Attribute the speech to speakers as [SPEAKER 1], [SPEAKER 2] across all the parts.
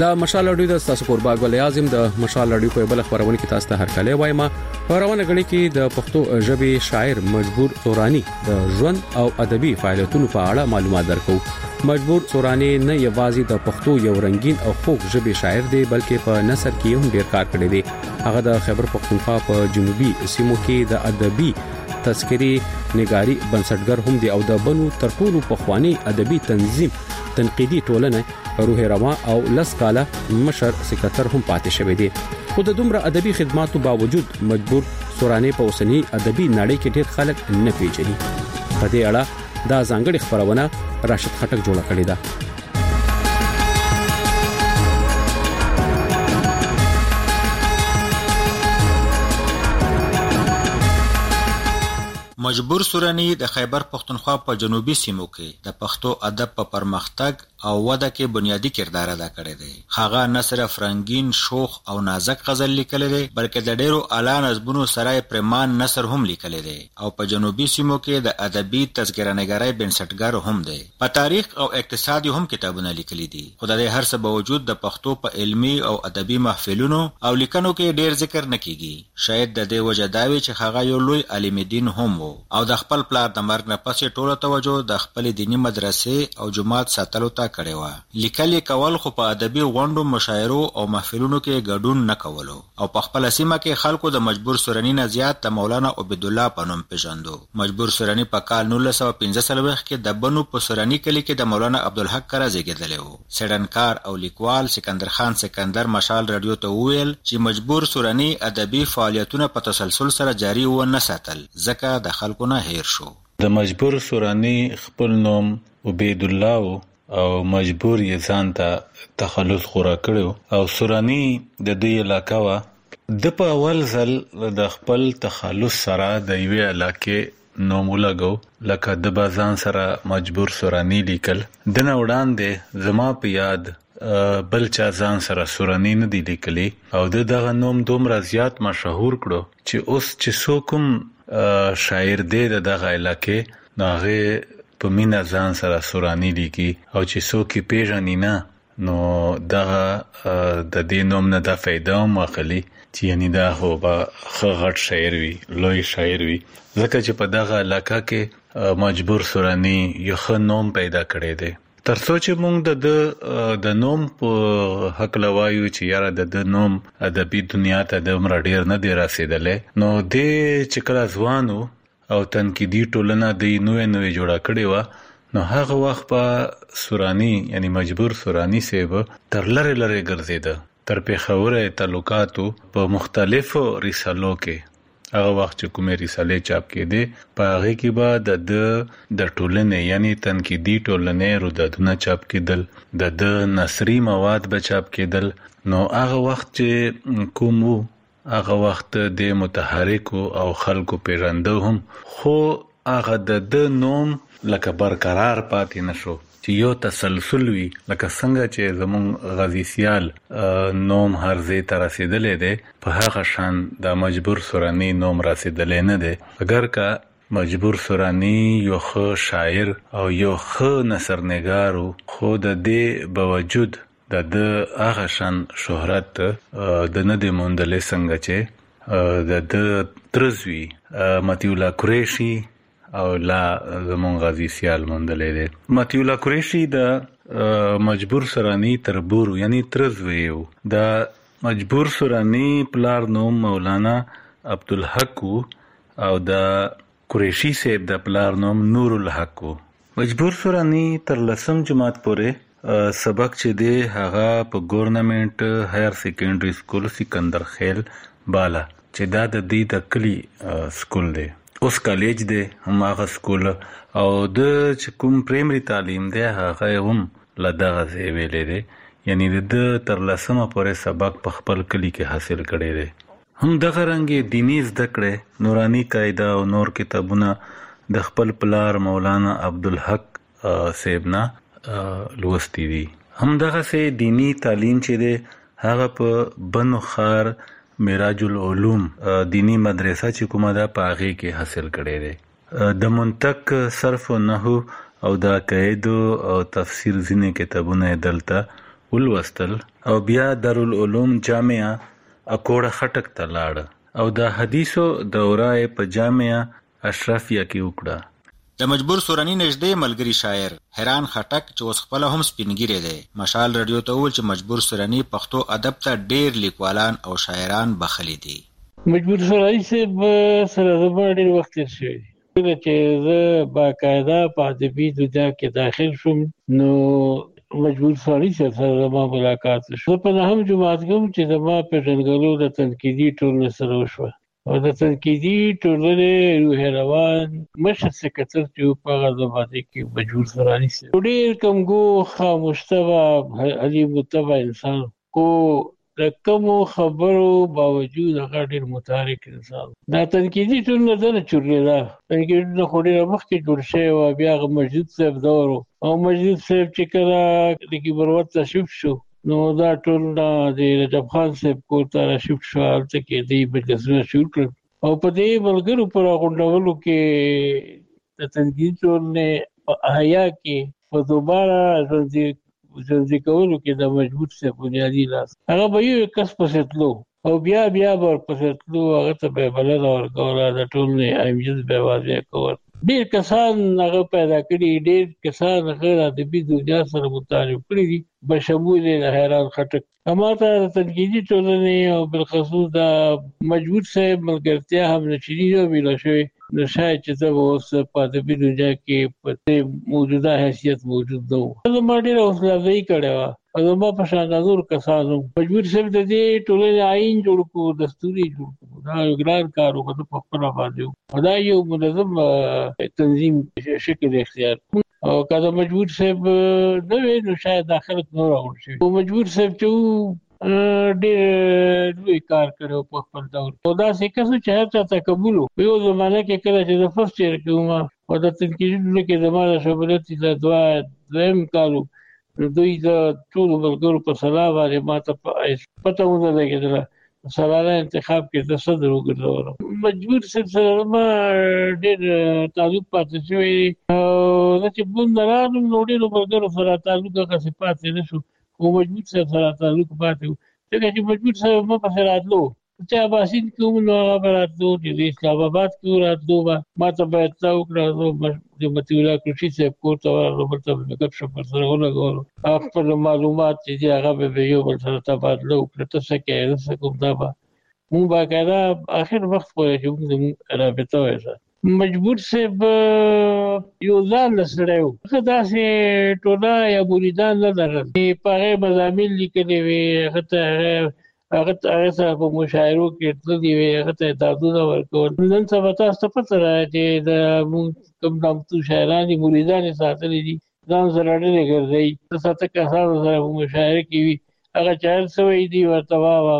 [SPEAKER 1] دا مشال اډیو د تاسو قربا ګل اعظم د مشال اډیو په بل خبرونه کې تاسو ته هر کله وایم. خبرونه غړي کې د پښتو ژبې شاعر مجبور سورانی د ژوند او ادبي فعالیتونو په اړه معلومات درکو. مجبور سورانی نه یوازې د پښتو یو رنگین او خوږ ژبې شاعر دی بلکې په نثر کې هم ډیر کار کړی دی. هغه د خیبر پختونخوا په جنوبي سیمو کې د ادبي تذکری نگاری بنسټګر هم دی او د بنو تر ټولو پخوانی ادبي تنظیم تنقیدی ټولنه روح روا او لسکاله مشر سکرټر هم پاتې شوی دی. خو د دومره ادبي خدماتو باوجود مجبور سورانی په اوسنی ادبي نړۍ کې ډیر خلک نه پیژني. په دې اړه دا ځانګړي خبرونه راشد خټک جوړه کړې ده.
[SPEAKER 2] مجبور سورانی د خیبر پختونخوا په جنوبي سیمو کې د پښتو ادب په پرمختګ او وده کې بنیادی کردار ادا کړی دی. هغه نه صرف رنگین، شوخ او نازک غزل لیکلی دی بلکې د ډیرو اعلی نظمونو سره پریمان نثر هم لیکلی دی او په جنوبي سیمو کې د ادبي تذکره نگارۍ بنسټګر هم دی. په تاریخ او اقتصاد هم کتابونه لیکلي دي. خو د هر څه باوجود د پښتو په علمي او ادبي محفلونو او لیکنو کې ډیر ذکر نه کیږي. شاید د دې وجه دا وي چې هغه یو لوی عالم دین هم و او د خپل پلار د مرګ نه پسې ټوله توجه د خپل دینی مدرسې او جماعت ساتلو ته کړې وه. لیکل کول خو په ادبي غونډو، مشاعرو او محفلونو کې ګډون نه کولو او په خپل سیمه کې خلکو د مجبور سورانی نه زیات د مولانا عبید الله په نوم پیژندو. مجبور سورانی په کال 1915 کې د بنو په سورانی کلی کې د مولانا عبدالحق کره زیږیدلی و. سیډنکار او لیکوال سکندر خان سکندر مشال رادیو ته وویل چې مجبور سورانی ادبي فعالیتونه په تسلسل سره جاری و نه ساتل ځکه د خلکو نه هیر شو.
[SPEAKER 3] د مجبور سورانی خپل نوم عبید الله او مجبور یې ځان ته تخلص غوره کړو او سورانی د دې علاقه وا د په اول ځل د خپل تخلص سره د یوې علاقې نوم ولګو لکه د بازان سره مجبور سورانی لیکل. د نه وړاندې زما په یاد بل چا ځان سره سورانی نه دی لیکلی او دغه نوم دومره زیات مشهور کړو چې اوس چې څوک شاعر دی دغه علاقې هغه په مینا ځان سره سورانی لیکي او چې څوک یې پیژني نه نو دغه د دې نوم نه د فایده هم واخلي چې یعنی دا خو به ښه غټ شاعر وي، لوی شاعر وي ځکه چې په دغه علاقه کې مجبور سورانی یو ښه نوم پیدا کړی دی. تر څو چې موږ د نوم په حق لوایو چې یاره د نوم ادبي دنیا ته د عمر ډیر نه دی رسیدلی نو دې چې کله ځوانو او تنقیدي ټولنه د نوې جوړه کړې وه نو هغه وخت په سورانی یعنی مجبور سورانی صاحب تر لرې لرې ګرځېده. تر پېښوره تعلقاتو په مختلفو رسالو کې هغه وخت چې کومې رسالې چاپ کېدې په هغې کې به د ټولنې یعنی تنقیدي ټولنې رودادونه چاپ کېدل، د نثري مواد به چاپ کېدل. نو هغه وخت چې کوم وو هغه وخت د متحرکو او خلکو پیژنده هم خو هغه د نوم لکه برقرار پاتې نشو چې یو تسلسل وي لکه څنګه چې زمون غازی سیال نوم هر ځای ته رسیدلی دی په هغه شان د مجبور سورانی نوم رسیدلی نه دی. اگر که مجبور سورانی یو ښه شاعر او یو ښه نثرنگار خو د دې باوجود د هغه شان شهرت د نه دی موندلی څنګه چې د ترزوی مطیع الله قریشي او لا زمون غازی سیال موندلی دی. مطیع الله قریشي د مجبور سورانی تربور یعنی ترزوی و. د مجبور سورانی پلار نوم مولانا عبدالحق او د قریشي صاحب د پلار نوم نور الحق. مجبور سورانی تر 10 جماعت پورې سبق چې دی هغه په ګورنمنت هایر سیکنډري سکول سکندر خیل بالا چې دا د دې د کلی سکول دی، اوس کالج دی هم هغه سکول او د چې کوم پرایمري تعلیم دی هغه هم له دغه ځای ویلی دی یعنی د تر 10 پورې سبق په خپل کلی کې حاصل کړی دی. هم دغه رنګې دیني زده کړې نورانی قاعده او نور کتابونه د خپل پلار مولانا عبدالحق صاحب نه لوستی دي. هم دغه سه دینی تعلیم چې دی هغه په بنو خار معراج العلوم دینی مدرسه چې کومه ده په هغې کې حاصل کړی دی. د منطق، صرف و نحو او د عقاید او تفسیر ځینې کتابونه دلته ولوستل او بیا دارالعلوم جامعه اکوړه خټک ته لاړ او د حدیثو دوره په جامعه اشرفیه کې وکړه.
[SPEAKER 2] د مجبور سورانی نږدې ملګری شاعر حیران خټک چې اوس خپل هم سپینګیری دی مشال رادیو ته وویل چې مجبور سورانی پښتو ادب ته ډېر لیکوالان او شاعران بخښلي دي.
[SPEAKER 4] مجبور سورانی سره زما ډېر وخت تېر شوی دی. کله چې زه باقاعده په ادبي دنیا کې داخل شوم نو مجبور سورانی سره زما ملاقات شو. په نهم جماعت کې چې زما پیژندګلو د تنقیدي ټولنې سره وشوه او د تنقیدي ټولنې روح روان مشر سکرټر چې په هغه زمانه کې مجبور سورانی سره ډېر کمګو خاموش طبع علیم طبع انسان کو د کومو خبرو باوجود هغه ډېر متحرک انسان. دا تنقیدي ټولنه نه چورلیدا تنقیدي ټولنه خو ډېر مخکې جوړ شوی و. بیا هغه مجید صاحب دور او مجید صاحب چې کله د کیبروت تشریف شو نو دا ټول د رجب خان صاحب کور ته راشیف شو. هلته کې دی مجلسونه شروع کړل او په دې ملګرو پر غونډولو کې د تنقیدي ټولنې په احیا کې په دوباره ژوندي کولو کې د مجبور صاحب بنیادي لاس هغه به یو کس پسې تلو او بیا به ورپسې تلو هغه ته به بلنه ورکوله د ټولنې اهمیت به واضح کول. ډېر کسان هغه پیدا کړي ډېر کسان غیر ادبي دنیا سره متعارف کړي دي بشمول حیران خټک. هماته د تنقیدي ټولنې او بالخصوص د مجبور صاحب ملګرتیا هم نشري نه ویل شوی نو شاید چې زه اوس په ادبي دنیا کې په موجوده حیثیت موجود نه وم. زما ډېره حوصله افزایي کړې وه او زما په شان نور کسانو مجبور صاحب د دې ټولنې آئین جوړ کړو دستوري جوړ کړو. دا یو ګران کار و په خپله باندې و. دا یو منظم تنظیم شکل اختیار او که د مجبور صاحب نه وی نو شاید دا خلک نور راغونډ شوي. مجبور صاحب چې ډېر لوی کار کړی په خپل دور او داسې کس چې هر چا ته قبول و. په یو زمانه کې کله چې زه فرسټ ایئر کې وم او د تنقیدي ټولنې کې زما د شمولیت دویم کال و دوی د ټولو ملګرو په سلا باندې ما ته پته ونه لګېدله سالانه انتخاب کې د صدر وګرځولم. مجبور صاحب سره ما ډېر تعلق پاتې شوی او زه چې بل نه راغلم نو ډېرو ملګرو سره تعلق هغسې پاتې نه شو خو مجبور صاحب سره تعلق پاتې و ځکه چې مجبور صاحب ما پسې راتلو چې اباسین کې وم نو هغه به راتلو چې د اسلام آباد کې راتلو به ما ته به اطلاع وکړه د مطیع الله کلشي صاحب کور ته ورغلو بل ته به ګپ شپ ورسره ولګولو خپل معلومات چې دي هغه به یو بل سره تبادله وکړه ته څه کوې زه څه کوم دا به مونږ باقاعده آخر وخت پورې چې مونږ زموږ رابطه وایسته. مجبور صاحب یو ځان له سړی و هغه داسې ټوله یا مریدان نه لرل په هغې مضامین لیکلي وې هغه سره په مشاعرو کې تللي وې هغه ته اعتراضونه ورکول. نن سبا تاسو ته پته ده چې د موږ کوم نامتو شاعران دي مریدان یې ساتلي دي ځان سره ډېرې ګرځوي ساته کسانو سره په مشاعره کې وي هغه چې هر څه وایي دي ورته واه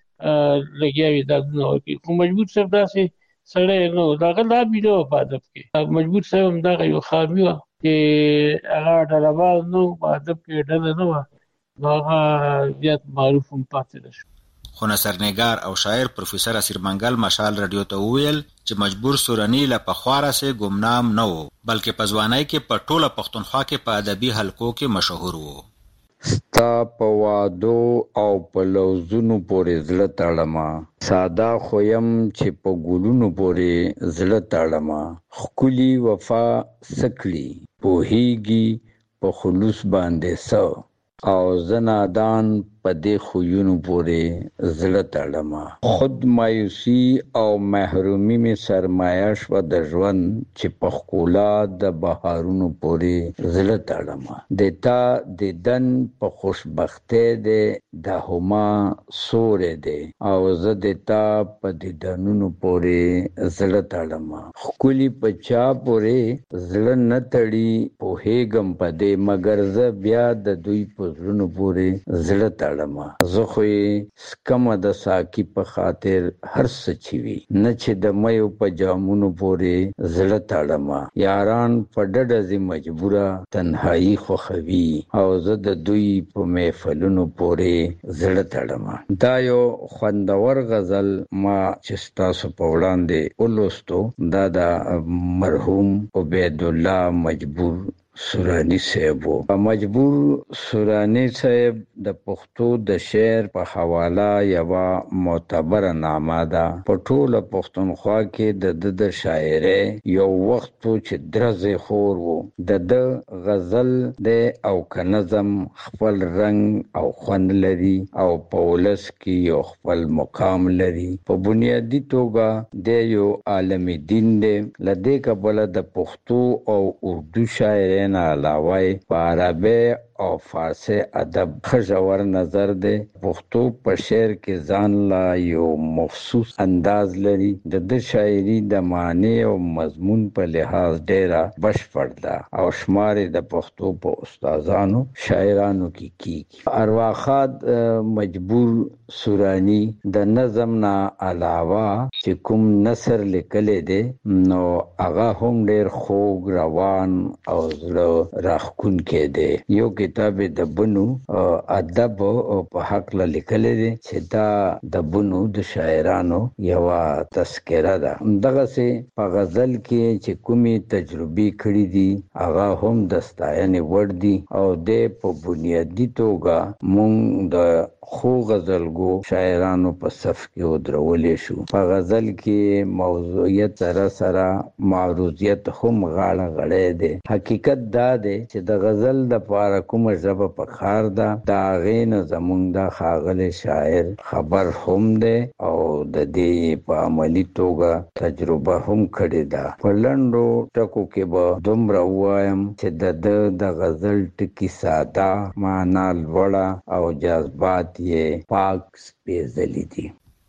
[SPEAKER 4] لګیا وي دادونه ورکوي. خو مجبور صاحب داسې سړی نه و د هغه لابي نه وه په ادب کې. مجبور صاحب همدغه یو خامي وه چې هغه ډلهباز نه و په ادب کې ډله نه وه نو هغه زیات معروف هم پاتې نه شو.
[SPEAKER 2] خو نثرنګار او شاعر پروفیسر اسیر منګل مشال رادیو ته وویل چې مجبور سورانی له پخوا راهیسې ګمنام نه و بلکې په ځوانۍ کې په ټوله پښتونخوا کې په ادبي حلقو کې مشهور و.
[SPEAKER 5] ستا په وعدو او په لوظونو پورې زړه تړمه ساده خو یم چې په ګلونو پورې زړه تړمه ښکلي وفا څه کړي پوهیږي په خلوص باندې څه او زه نادان په دې خویونو پورې زړه تړمه خود مایوسي او محرومي مې سرمایه شوه د ژوند چې په ښکلا د بهارونو پورې زړه تړمه د تا دیدن په خوشبختۍ دی د هما سوری دی او زه د تا په دیدنونو پورې زړه تړمه ښکلي په چا پورې زړه نه تړي پوهېږم په دې مګر زه بیا د دوی په زړونو پورې زړه تړمه زه خو یې سکمه د ساقي په خاطر هر څه چې وي نه چې د میو په جامونو پورې زړه تړمه یاران په ډډه ځي مجبوره تنهایي خوښوي او زه د دوی په محفلونو پورې زړه تړمه. دا یو خوندور غزل ما چې ستاسو په وړاندې ولوستو دا د مرحوم عبیدالله مجبور سورانی صاحب مجبور سورانی صاحب د پښتو د شعر په حواله یو معتبر نامه ده. په ټوله پښتونخوا کې د شاعرۍ یو وخت چې درځي خور وو. د غزل د او کنظم خپل رنگ او خوند لري او په ولس کې یو خپل مقام لري. په بنیادی توګه د یو عالمي دین دی. لدې کبل د پښتو او اردو شاعرۍ نه علاوه په عربي او فارسی ادب خجور نظر دی. پښتو په شعر کې ځان لا یو مخصوص انداز لري. د شاعري د معنی او مضمون په لحاظ ډیره بشپړ ده او شمار د پښتو په استادانو شاعرانو کې کیږي. ارواخاد مجبور سورانی د نظم نه علاوه چې کوم نثر لیکلی دی نو هغه هم ډیر خوږ روان او زړه راښکونکی دی. یو کتاب د بنو ادب په حق لیکلی دی چې دا د بنو د شاعرانو یو تذکره ده. دغه سي په غزل کې چې کومي تجربې کړې دي هغه هم د ستاینې وړ دي او د په بنیادی توګه مونږ د خو غزلګو شاعرانو په صف کې ودرولې شو. په غزل کې موضوعیت سره معروضیت هم غاړه غړې ده. حقیقت دا ده چې د غزل د پاره کومه ژبه په کار ده دا غین زمونږ د خاغله شاعر خبر هم ده او د دې په عملی توګه تجربه هم کړې ده. په لندو ټکو کې به دومره وایم چې د غزل ټکی ساده معنا لوړه او جذبات یې پاک سپېڅلي دي.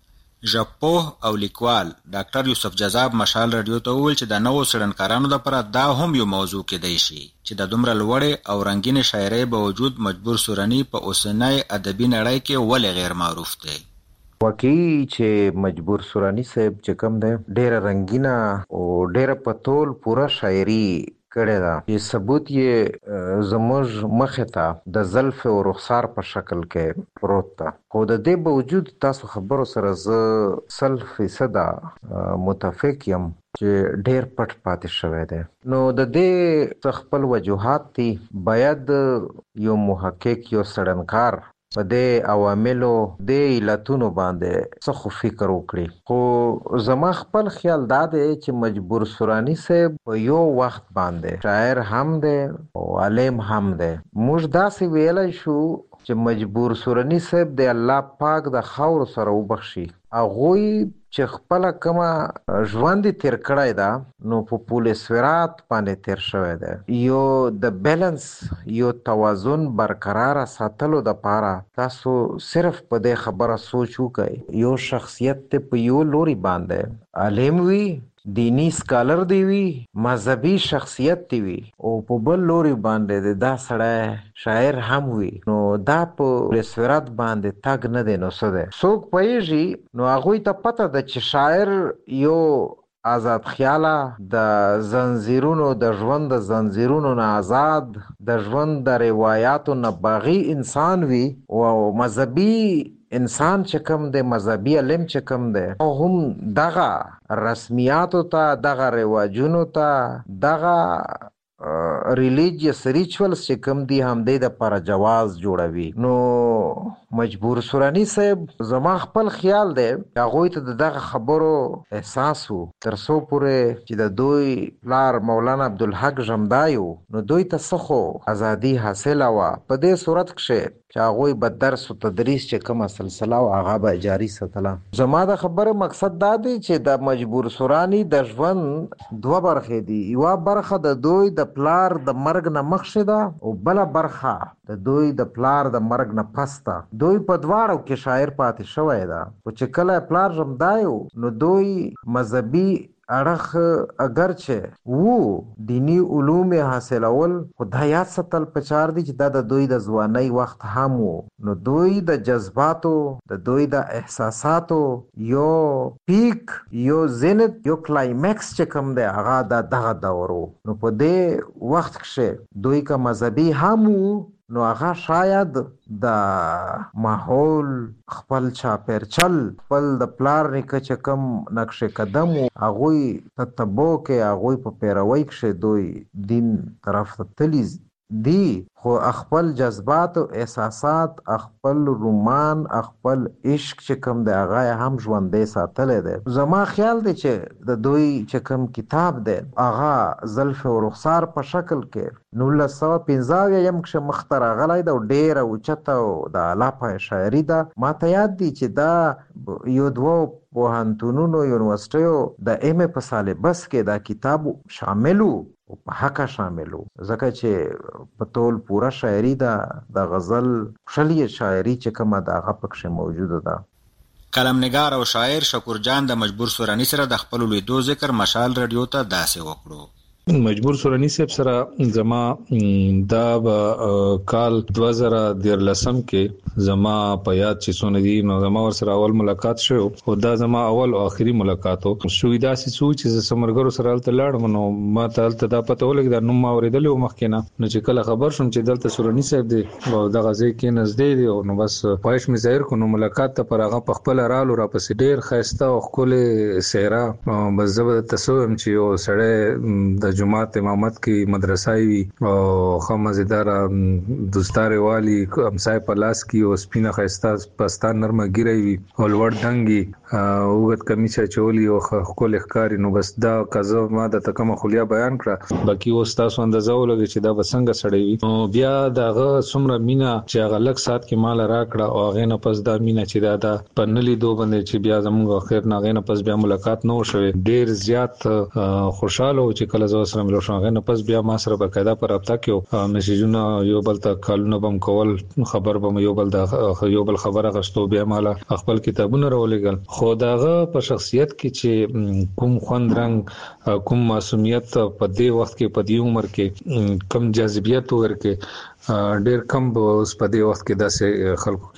[SPEAKER 2] ژبپوه او لیکوال ډاکټر یوسف جذاب مشال رادیو ته وویل چې د نوو څېړنکارانو لپاره دا هم یو موضوع کېدای شي چې د دومره لوړې او رنګینې شاعرۍ باوجود مجبور سورانی په اوسنۍ ادبي نړۍ کې ولې غیر معروف دی.
[SPEAKER 6] واقعي چې مجبور سورانی صاحب چې کوم دی ډېره رنګینه او ډېره په تول پوره شاعري کړې ده چې ثبوت یې زموږ مخې ته د زلف او رخسار په شکل کې پروت ده. خو د دې باوجود تاسو خبرو سره زه 100% متفق یم چې ډېر پټ پاتې شوی دی. نو د دې خپل وجوهات دي. باید یو محقق یو څېړنکار په دې عواملو د علتونو باندې څه خو فکر وکړي. خو زما خپل خیال دا دی چې مجبور سورانی صاحب په یو وخت باندې شاعر هم دی او عالم هم دی. موږ داسې ویلی شو چې مجبور سورانی صاحب د الله پاک د خاور سره وبخشي. هغوی چې خپل کومه ژوند تیر کړی دا نو په پولیس ورات باندې تیر شوی دی. یو د بیلنس یو توازن برقرار ساتلو د پاره تاسو صرف په دې خبره سوچ وکړئ. یو شخصیت ته په یو لوري باندې عالم وي، دینی سکالر دی وي، مذهبي شخصیت دی وي او په بل لوري باندې دا سړی شاعر هم وي. نو دا په رسورت باندې تاګ نه دی. نو څه دی څوک پوهیږي نو هغوی ته پته ده چې شاعر یو آزاد خیاله د زنځیرونو د ژوند د زنځیرونو نه آزاد د ژوند د روایاتو نه باغی انسان وي او مذهبي انسان چې کوم دی مذهبي علم چې کوم دی او هم دغه رسمیاتو ته دغه رواجونو ته دغه ریلیجیس ریچولز چې کوم دی هم دی د پر جواز جوړوي. نو مجبور سورانی صاحب زما خپل خیال دی هغوی ته دغه خبرو احساس وو تر څو پورې چې د دوی پلار مولانا عبدالحق ژمدایو نو دوی ته څه خو ازادي حاصله وه. په دې صورت کښې چې هغوی به درس و تدریس چې کومه سلسله و هغه به جاري ساتله. زما د خبرې مقصد دا دی چې د مجبور سورانی د ژوند دوه برخې دي. یوه برخه د دوی د پلار د مرګ نه مخکې ده او بله برخه د دوی د پلار د مرګ نه پس ده. دوی په دواړو کې شاعر پاتې شوی ده. خو چې کله پلار ژمدایو نو دوی مذهبي اړخ اگرچه وو دینی علوم حاصلول خو دا یاد ساتل پچار دي چې دا د دوی د ځوانۍ وخت هم وو. نو دوی د جذباتو د دوی د احساساتو یو پیک یو زینت یو کلایمکس چې کوم دی هغه دغه دور وو. نو په دې وخت کښې دوی که مذهبي هم وو نو هغه شاید د ماحول خپل چاپیرچل خپل د پلار نیکه چې کوم نقش قدم هغوی تتبع کې هغوی په پیروي کې دوی دین طرف ته تللی دی خو خپل جذبات او احساسات خپل رومان خپل عشق چې کوم دی هغه هم ژوندې ساتلی دی. زما خیال دی چې د دوی چې کوم کتاب دی هغه زلف او رخسار په شکل کې 1915 کې مخته راغلی دی او ډېره اوچته او د اعلی پایه شاعري ده. ماته یاد دی چې دا یو دوه پوهنتونونو یونیورسټیو د ایم په سالبس کې دا کتاب شاملو او په حقه شاملو ځکه چې په ټول پوره شاعري د غزل شلي شاعري چې کومه د هغه پکښې موجوده ده.
[SPEAKER 2] قلمنګار او شاعر شکور جان د مجبور سوراني سره د خپل لیدو ذکر مشال رادیو ته داسې وکړو.
[SPEAKER 7] مجبور سوراني صاحب سره زما دا کال 2013 کې زما په یاد چې څونه دي نو زما ور سره اول ملاقات شو او دا زما اول او اخري ملاقات وو. شوې داسې څو چې سمرګرو سره تل لاړم نو ما ته دا پته ولګی دا نوم ما اوریدل او مخکینه نو چې کله خبر شوم چې دلته سوراني صاحب دی او د غزي کې نږدې دی او نو بس پایش می ظاهر کو نو ملاقات ته پر هغه په خپل رالو را پسې ډیر خاسته او خپل سیرا بس زبر تسوم چې او سړی د جماعت امامت کې مدرسای وی او خمزدار دوستاره والی همسای پلاس کې او سپینه خستا پستان نرمه ګیری وی او لوړ دنګي اوغت کمیشه چولی او خپل ښکاری نو بس دا قزو ما د تکمه خلیا بیان کړه باقي او تاسو اندازه ولګی چې دا بسنګ سړی وی نو بیا داغه سمره مینا چې هغه لک سات کې مال راکړه او هغه نه پس دا مینا چې دا پنلی دو باندې چې بیا زموږ خیر نه غنه پس بیا ملاقات نو شوه ډیر زیات خوشاله او چې کله زو سره هغه نه پس بیا ما سره بقاعده پر رابطه کې میسجونه یو بل ته کالونه بم کول خبر بم یو بل خبره غشتو بیا مالا خپل کتابونه راولېګل خو داغه په شخصیت کې چې کوم خوند رنگ کوم معصومیت په دې وخت کې په دې عمر کې کم جاذبیت ورکه ډیر کم اوس په دې وخت کې داسې خلکو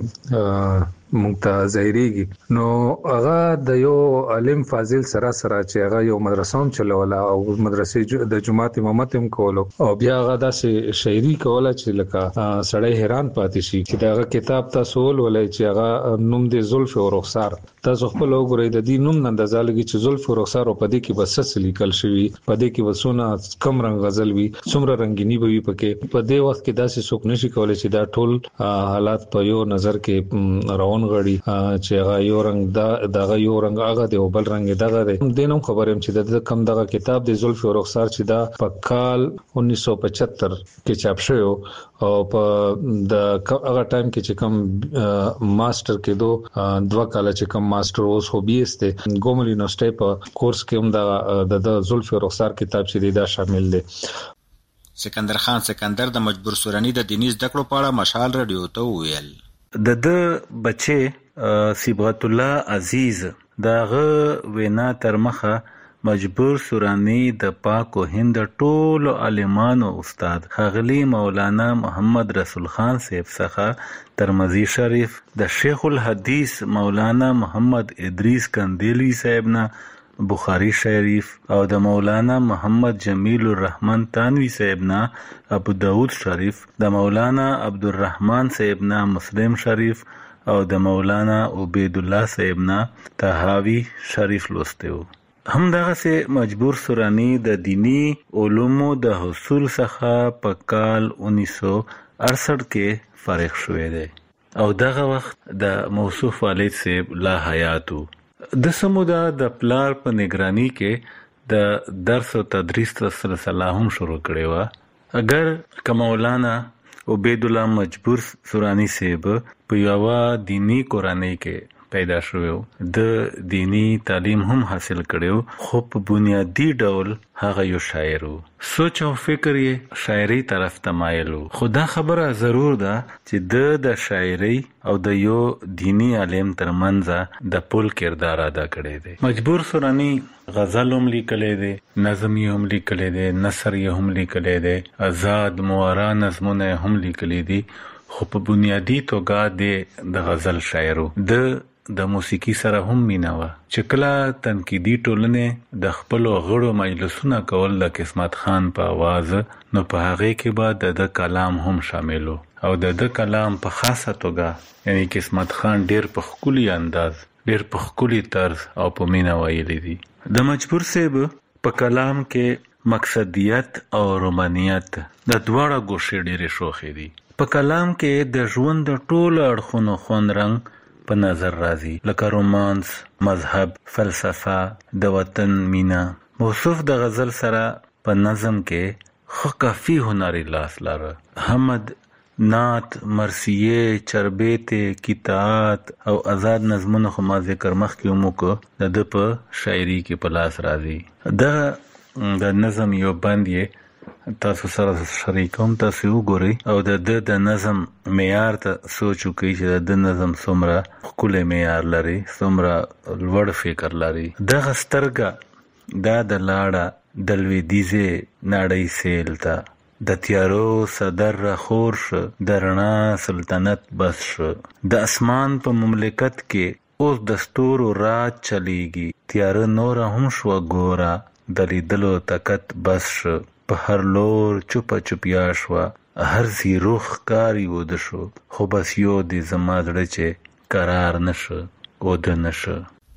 [SPEAKER 7] کې مونږ ظاهريږي نو هغه د یو عالم فاضل سره چې هغه یو مدرسوم چلوله او مدرسې د جماعت امامت هم کولو او بیا هغه داسې شاعري کوله چې لکه سړی حیران پاتې شي چې داغه کتاب تاسو ولولای چې هغه نوم دی زلف او رخسار تاسو خپل وګورئ د دې نوم نه اندازه لګي چې زلف او رخسار په دې کې بس لیکل شوی په دې کې وسونه کم رنگ غزل وي څومره رنگینی به وي پکې په دې وخت کې داسې څوک نشي کولای چې دا ټول حالات په یو نظر کې روان غړي چې هغه یو رنگ دغه یو رنگ هغه دی او بل رنگ دغه دی دینم خبرم چې د کم دغه کتاب د زلف او رخسار چې دا په کال 1975 کې چاپ شوی او په د هغه ټایم کې چې کم ماستر کې دوه کال چې کم ماستر اوس خو بیسته ګومل یونیورسيټي په کورس کې هم د زلف او رخسار کتاب چې دا شامل دی.
[SPEAKER 2] سکندر خان سکندر د مجبور سوراني د دیني زده کړو په اړه مشال رادیو ته ویل
[SPEAKER 3] د بچي صبغت الله عزیز داغه وینا تر مخه مجبور سوراني د پاک او هند ټولو عالمانو استاد خغلی مولانا محمد رسول خان صاحب څخه ترمذی شریف د شیخ الحدیث مولانا محمد ادریس کندیلی صاحب نه بخاری شریف او د مولانا محمد جمیل الرحمن تانوی صاحب نه ابو داود شریف د مولانا عبدالرحمن صاحب نه مسلم شریف او د مولانا عبید الله صاحب نه طحاوی شریف لوسته وو. همدغه سه مجبور سوراني د دینی علومو د حصول څخه په کال 1968 کې فارغ شوی دی او دغه وخت د موصوف والد صاحب لا حیاتو د سمودا د پلار په نگرانی کې د درس او تدریس سلسله هم شروع کړې و. اگر مولانا عبید الله مجبور سوراني صاحب په یو دینی کورنۍ کې پیدا شوی د دینی تعلیم هم حاصل کړو خو په بنیادی ډول هغه یو شاعر و سوچ او فکر یې شاعري طرف ته مایل و. خدا خبره ضرور ده چې د شاعري او د یو دینی عالم ترمنځ د پل کردار ادا کړی دی. مجبور سوراني غزل هم لیکلې دي نظم یې هم لیکلې دي نثر یې هم لیکلې دي آزاد موارا نظمونه هم لیکلې دي خو په بنیادی توګه د غزل شاعر د د موسیقي سره هم مینا و چې کله تنقیدي ټولنې د خپل غړو مجلسونه کول د قسمت خان په आवाज نو په هغه کې به د کلام هم شاملو او د کلام په خاصه توګه یعنی قسمت خان ډیر په خولي انداز ډیر په خولي طرز او په مینا ویلي دي د مجبور صاحب په کلام کې مقصدیت او رومانیت د دواړه ګوشې ډېرې شوخې دي په کلام کې د ژوند د ټولو اړخونو خوند رنګ په نظر راځي لکه رومانس مذهب فلسفه د وطن مینا موصوف د غزل سره په نظم کې خو کافي هنري لاس لاره حمد نعت مرثیه چربیت کتات او آزاد نظمونه خو ما ذکر مخکې مو کو د په شاعري کې په لاس راځي د نظم یو بند یې تاسو سره شریکوم تاسو وګورئ او د نظم معیار ته سوچ وکړئ چې د نظم څومره ښکلی معیار لري څومره لوړ فکر لري دغه سترګه دا د لاړه د لویدیځې نړۍ سیل ته د تیارو صدر راخور شه د رڼا سلطنت بس شه د اسمان په مملکت کې اوس د ستورو راج چلیږي تیاره نوره هم شوه ګوره د لیدلو طاقت بس شو په هر لور چوپه چوپیا شوه هر زیروخ کاری وده شو خو بس یو دی زما زړه چې قرار نشه وده نشه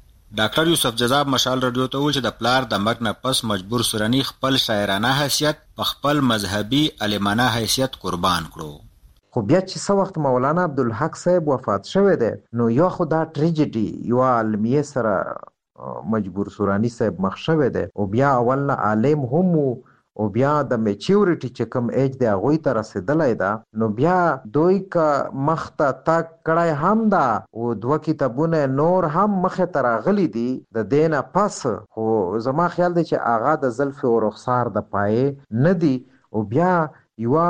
[SPEAKER 2] ډاکټر یوسف جذاب مشال رادیو ته و چې د پلار د مرګ نه پس مجبور سورانی خپل شاعرانه حیثیت په خپل مذهبي عالمانه حیثیت قربان کړو
[SPEAKER 6] خو بیا چې څه وخت مولانا عبدالحق صاحب وفات شوی دی نو یا خو دا ټریجډي یو عالمیه سره مجبور سورانی صاحب مخ شوی دی او بیا اول نه عالم هم او بیا د میچورټی چې کوم ایج دی هغوی ته رسیدلی ده نو بیا دوی که مخته تګ کړی هم ده او 2 کتابونه نور هم مخې ته راغلي دي د دې نه پس خو زما خیال دی چې هغه د زلف او رخسار د پایې نه دي او بیا یوه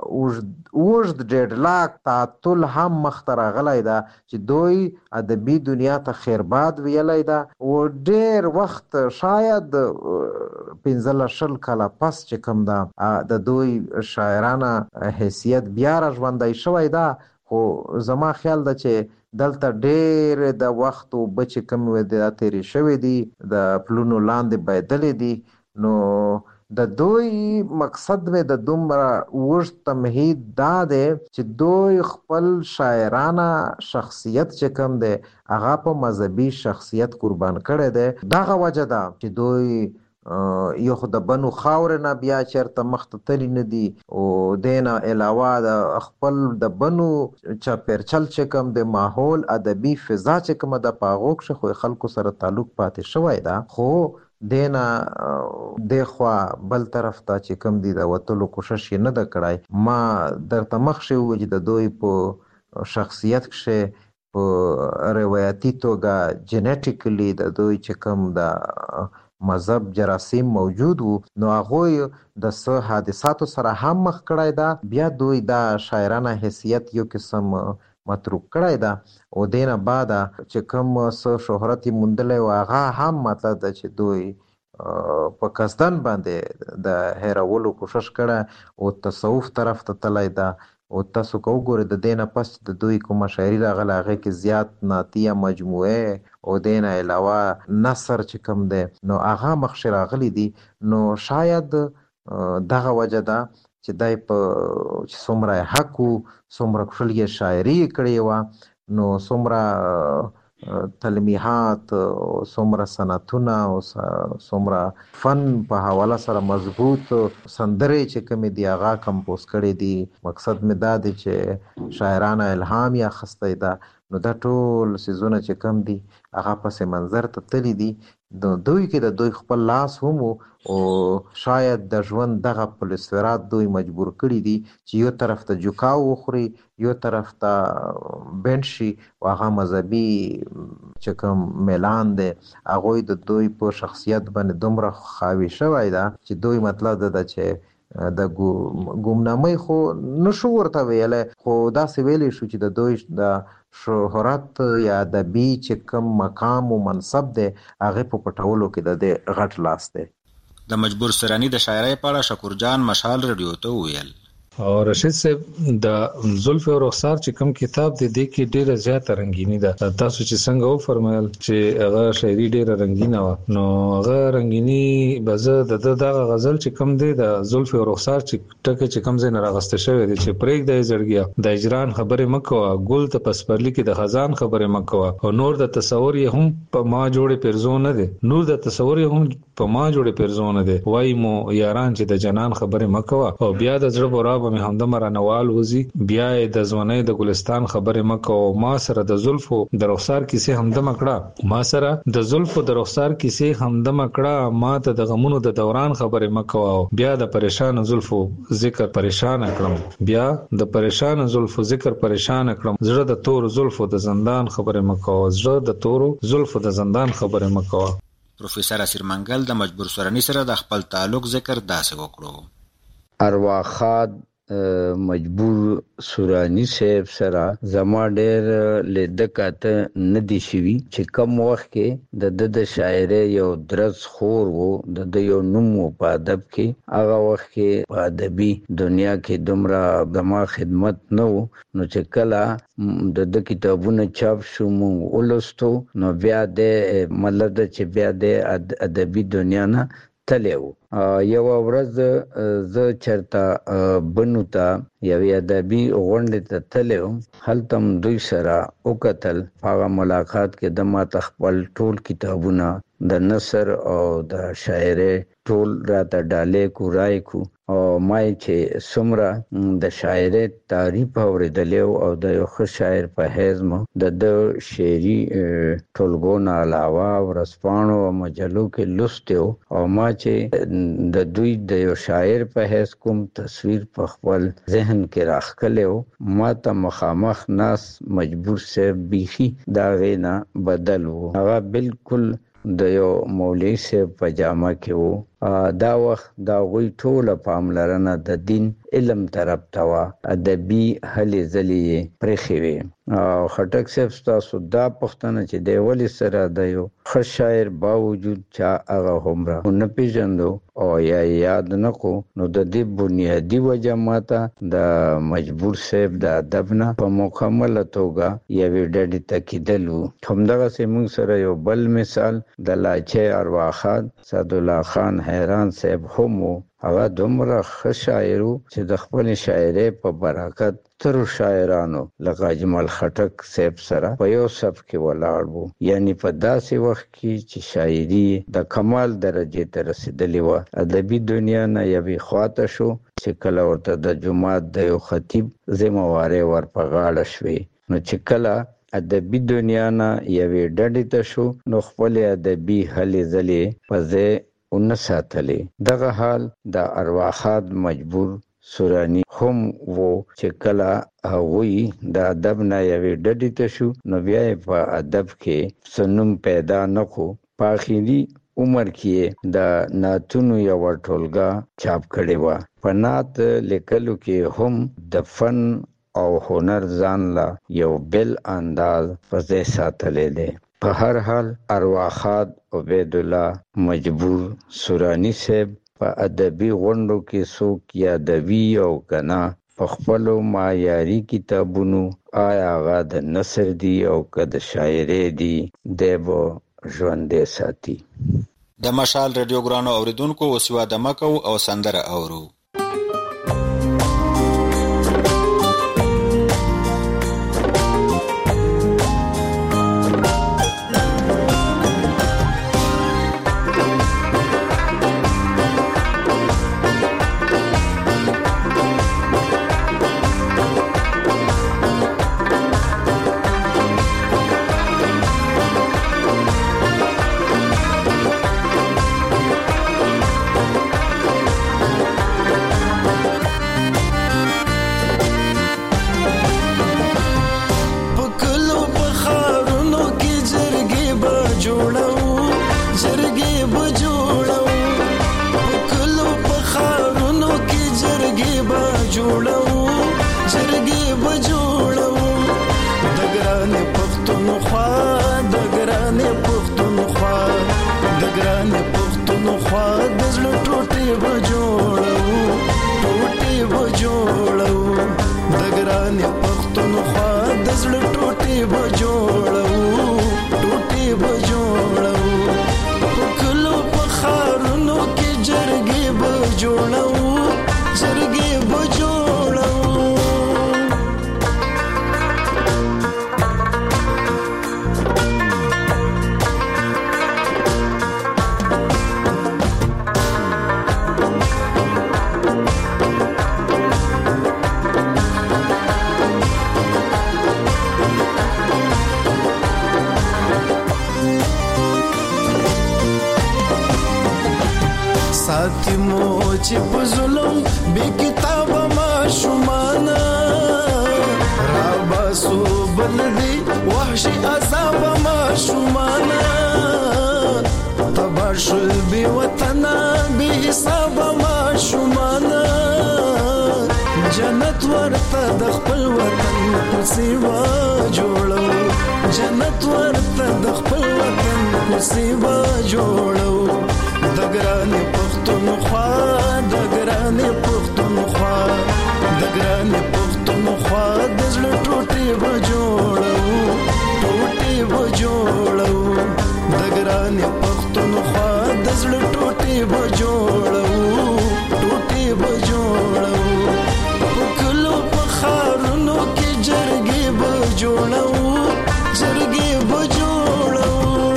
[SPEAKER 6] اوږد ډیډلاک تعطل هم مخته راغلی ده چې دوی ادبي دنیا ته خیرباد ویلی ده او ډیر وخت شاید 15 کاله پس چې کوم ده د دوی شاعرانه حیثیت بیا را ژوندی شوی ده خو زما خیال ده چې دلته ډیر د وخت اوبه چې کوم وې دا تیرې شوې دي د پلونو لاندې بهیدلې دي نو د دوی مقصد مې د دومره اوږد تمهید دا دی چې دوی خپل شاعرانه شخصیت چې کوم دی هغه په مذهبي شخصیت قربان کړی دی دغه وجه ده چې دوی یو خو د بنو خاورې نه بیا چېرته مخته تللی نه دي او دې نه علاوه د خپل د بنو چاپېرچل چې کوم د ماحول ادبي فضا چې کومه ده په هغو کښې خو خلکو سره تعلق پاتې شوی ده خو دینا دخوا بل طرف ته چې کوم دي د وتلو کوشش یې نه ده کړی ما درته مخکې وویل چې د دوی په شخصیت کښې په روایتي توګه جنیټیکلی د دوی چې کوم د مذهب جراثیم موجود وو نو هغوی د څه حادثاتو سره هم مخ کړی ده بیا دوی دا شاعرانه حیثیت یو قسم متروک کړی ده او دینه بعد چې کوم څه شهرت یې موندلی و هغه هم مطلب ده چې دوی په قصدن باندې د هیرولو کوشش کړی او تصوف طرف ته تللی ده او تاسو که وګورئ د دې نه پس د دوی کومه شاعري راغله هغې کې زیات نعتیه مجموعې او دې نه علاوه نثر چې کوم دی نو هغه مخکې راغلي دي نو شاید دغه وجه ده چې دی په څومره یې حق و څومره کښل یې شاعري یې کړې وه نو څومره تلمیحات څومره سنتونه او څومره فن په حواله سره مضبوط سندرې چې کومې دي هغه کمپوز کړې دي مقصد مې دا دی چې شاعرانه الهام یې اخیستی ده نو دا ټول څیزونه چې کم دي هغه پسې منظر ته تللی دي د دوی کې د دوی خپل لاس هم او شاید د ژوند دغه پلسفرات دوی مجبور کړي دي چې یو طرف ته جوکاو وخوري یو طرف ته بند شي او هغه مذهبي چې کوم میلان دی هغوی د دوی په شخصیت باندې دومره خاوي شوی ده چې دوی مطلب ده چې د ګمنامۍ خو نشو ورته ویلی خو داسې ویلی شو چې د دوی د شهرت یا ادبي چې کوم مقام او منصب دی هغې په پټولو کې د دې غټ لاس دی
[SPEAKER 2] د مجبور سرانی د شاعرۍ په اړه شکور جان مشال رادیو ته وویل
[SPEAKER 7] او رشید صاحب د زلف او رخسار چې کوم کتاب دی د کې ډیره زیاته رنگینی ده. تاسو چې څنګه و فرمایل چې هغه شاعري ډیره رنگینه و، نو هغه رنگینی بزه د دغه غزل چې کوم دی د زلف او رخسار چې ټکه چې کوم زین راغسته شوی دی چې پرېګ د زړګیا د اجران خبره مکو، ګل ته پسپرلی کې د خزان خبره مکو، او نور د تصور یې هم په ما جوړه پرزو نه دی، نور د تصور یې هم په ما جوړه پرزو نه دی، وای مو یاران چې د جنان خبره مکو، او بیا د زړه بورا به همدم رانوال وزي، بیا د ځوانۍ د ګلستان خبره مکو، ما سره د زلفو د رخسار کیسه همدم کړه، ما سره د زلفو د رخسار کیسه همدم کړه، ما ته د غمونو د دوران خبره مکو، بیا د پریشان زلفو ذکر پریشان کړم، بیا د پریشان زلفو ذکر پریشان کړم، زړه د تور زلفو د زندان خبره مکو، زړه د تور زلفو د زندان خبره مکو.
[SPEAKER 2] پروفیسور اسیر منګل د مجبور سورانی سره د خپل تعلق ذکر داسې وکړو.
[SPEAKER 5] ارواخاد مجبور سورانی صاحب سره زما ډېر لیده کاته ندی شوی چې کم وخت کې د شاعري یو درس خور وو، د یو نوم په ادب کې، هغه وخت کې په ادبي دنیا کې دومره زما خدمت نه وو، نو چې کله د کتابونو چاپ شو مونږ ولستو، نو بیا د مطلب چې بیا د ادبي دنیا نه تلو. یو ورځ زه چرته بنو ته یو ادبي غونډه ته تلو، هلته دوی سره وکتل، هغه ملاقات کې د ما خپل ټول کتابونه د نثر او د شاعري ټول راته ډالې کو رای کو، او ما چې څومره د شاعري تعریف اوریدلې او د یو ښه شاعر په حیث مو د شعري ټولګو نه علاوه ورسپانو او مجلو کې لوستو، او ما چې د دوی د یو شاعر په حیث کوم تصویر په خپل ذهن کې راخکلو، ما ته مخامخ ناس مجبور صاحب بیخي دا غینا بدل وو، هغه بالکل د یو مولوی صاحب په جامه کې وو. دا وخت دا غوی ټوله پاملرنه د دین علم طرف ته وه، ادبي هلې ځلې پرېښې وې. او خټک صاحب ستاسو دا پوښتنه چې دی ولې سره د یو ښه شاعر باوجود چا هغه هومره ونه پېژندو او یا یاد نه کو، نو د دې بنیادي وجه ماته د مجبور صاحب د ادب نه په مکمله توګه یوې ډډې ته کېدل وو. همدغسې موږ سره یو بل مثال د لاچي ارواخاد سعدالله خان حیران صاحب هم وو، هغه دومره ښه شاعر وو چې د خپل شاعرۍ په برکت تر شاعرانو لکه اجمل خټک صاحب سره په یو صف کې ولاړ وو. یعنی په داسې وخت کې چې شاعري د کمال درجې ته رسیدلې وه، ادبي دنیا نه یوې خواته شو چې کله ورته د جومات د یو خطیب ذمهوارۍ ور په غاړه شوې، نو چې کله ادبي دنیا نه یوې ډډې ته شو، نو خپل ادبي هلې ځلې په ځای ونه ساتلې. دغه حال د ارواخاد مجبور سورانی هم وو چې کله هغوی د ادب نه یوې ډډې ته شو، نو بیا یې په ادب کې سنوم پیدا نه کو. په آخري عمر کې د نعتونو یوه ټولګه چاپ کړې وه. په نعت لیکلو کې هم د فن او هنر ځان لا یو بل انداز په ځای ساتلی دی. په هر حال ارواخاد عبید الله مجبور سورانی صاحب په ادبي غونډو کې څوک یادوي او کنا په خپلو معیاري کتابونو، آیا هغه د نثر دی او که د شاعرۍ دی، دی به ژوندی ساتي.
[SPEAKER 2] د مشال رادیو ګرانو اوریدونکو اوس یوه دمه کوو او سندره اورو.
[SPEAKER 8] ټوټې به جوړو ساتمو چې په ظلم بے کتاب ما شمانا راباسو بلدی وحشی عذاب ما شمانا تباشل بی وطنا بی حساب ما شمانا جنت ورته د خپل وطن په سیوا جوړو جنت ورته د خپل وطن په سیوا جوړو د ګرانې پښتونخوا د ګرانې پښتونخوا د ګرانې پښتونخوا د زړه ټوټې به جوړو ټوټې به جوړو د ګرانې پښتونخوا د زړه ټوټې به جوړو ټوټې به جوړو خارونو کې جرګې به جوړو جرګې به جوړو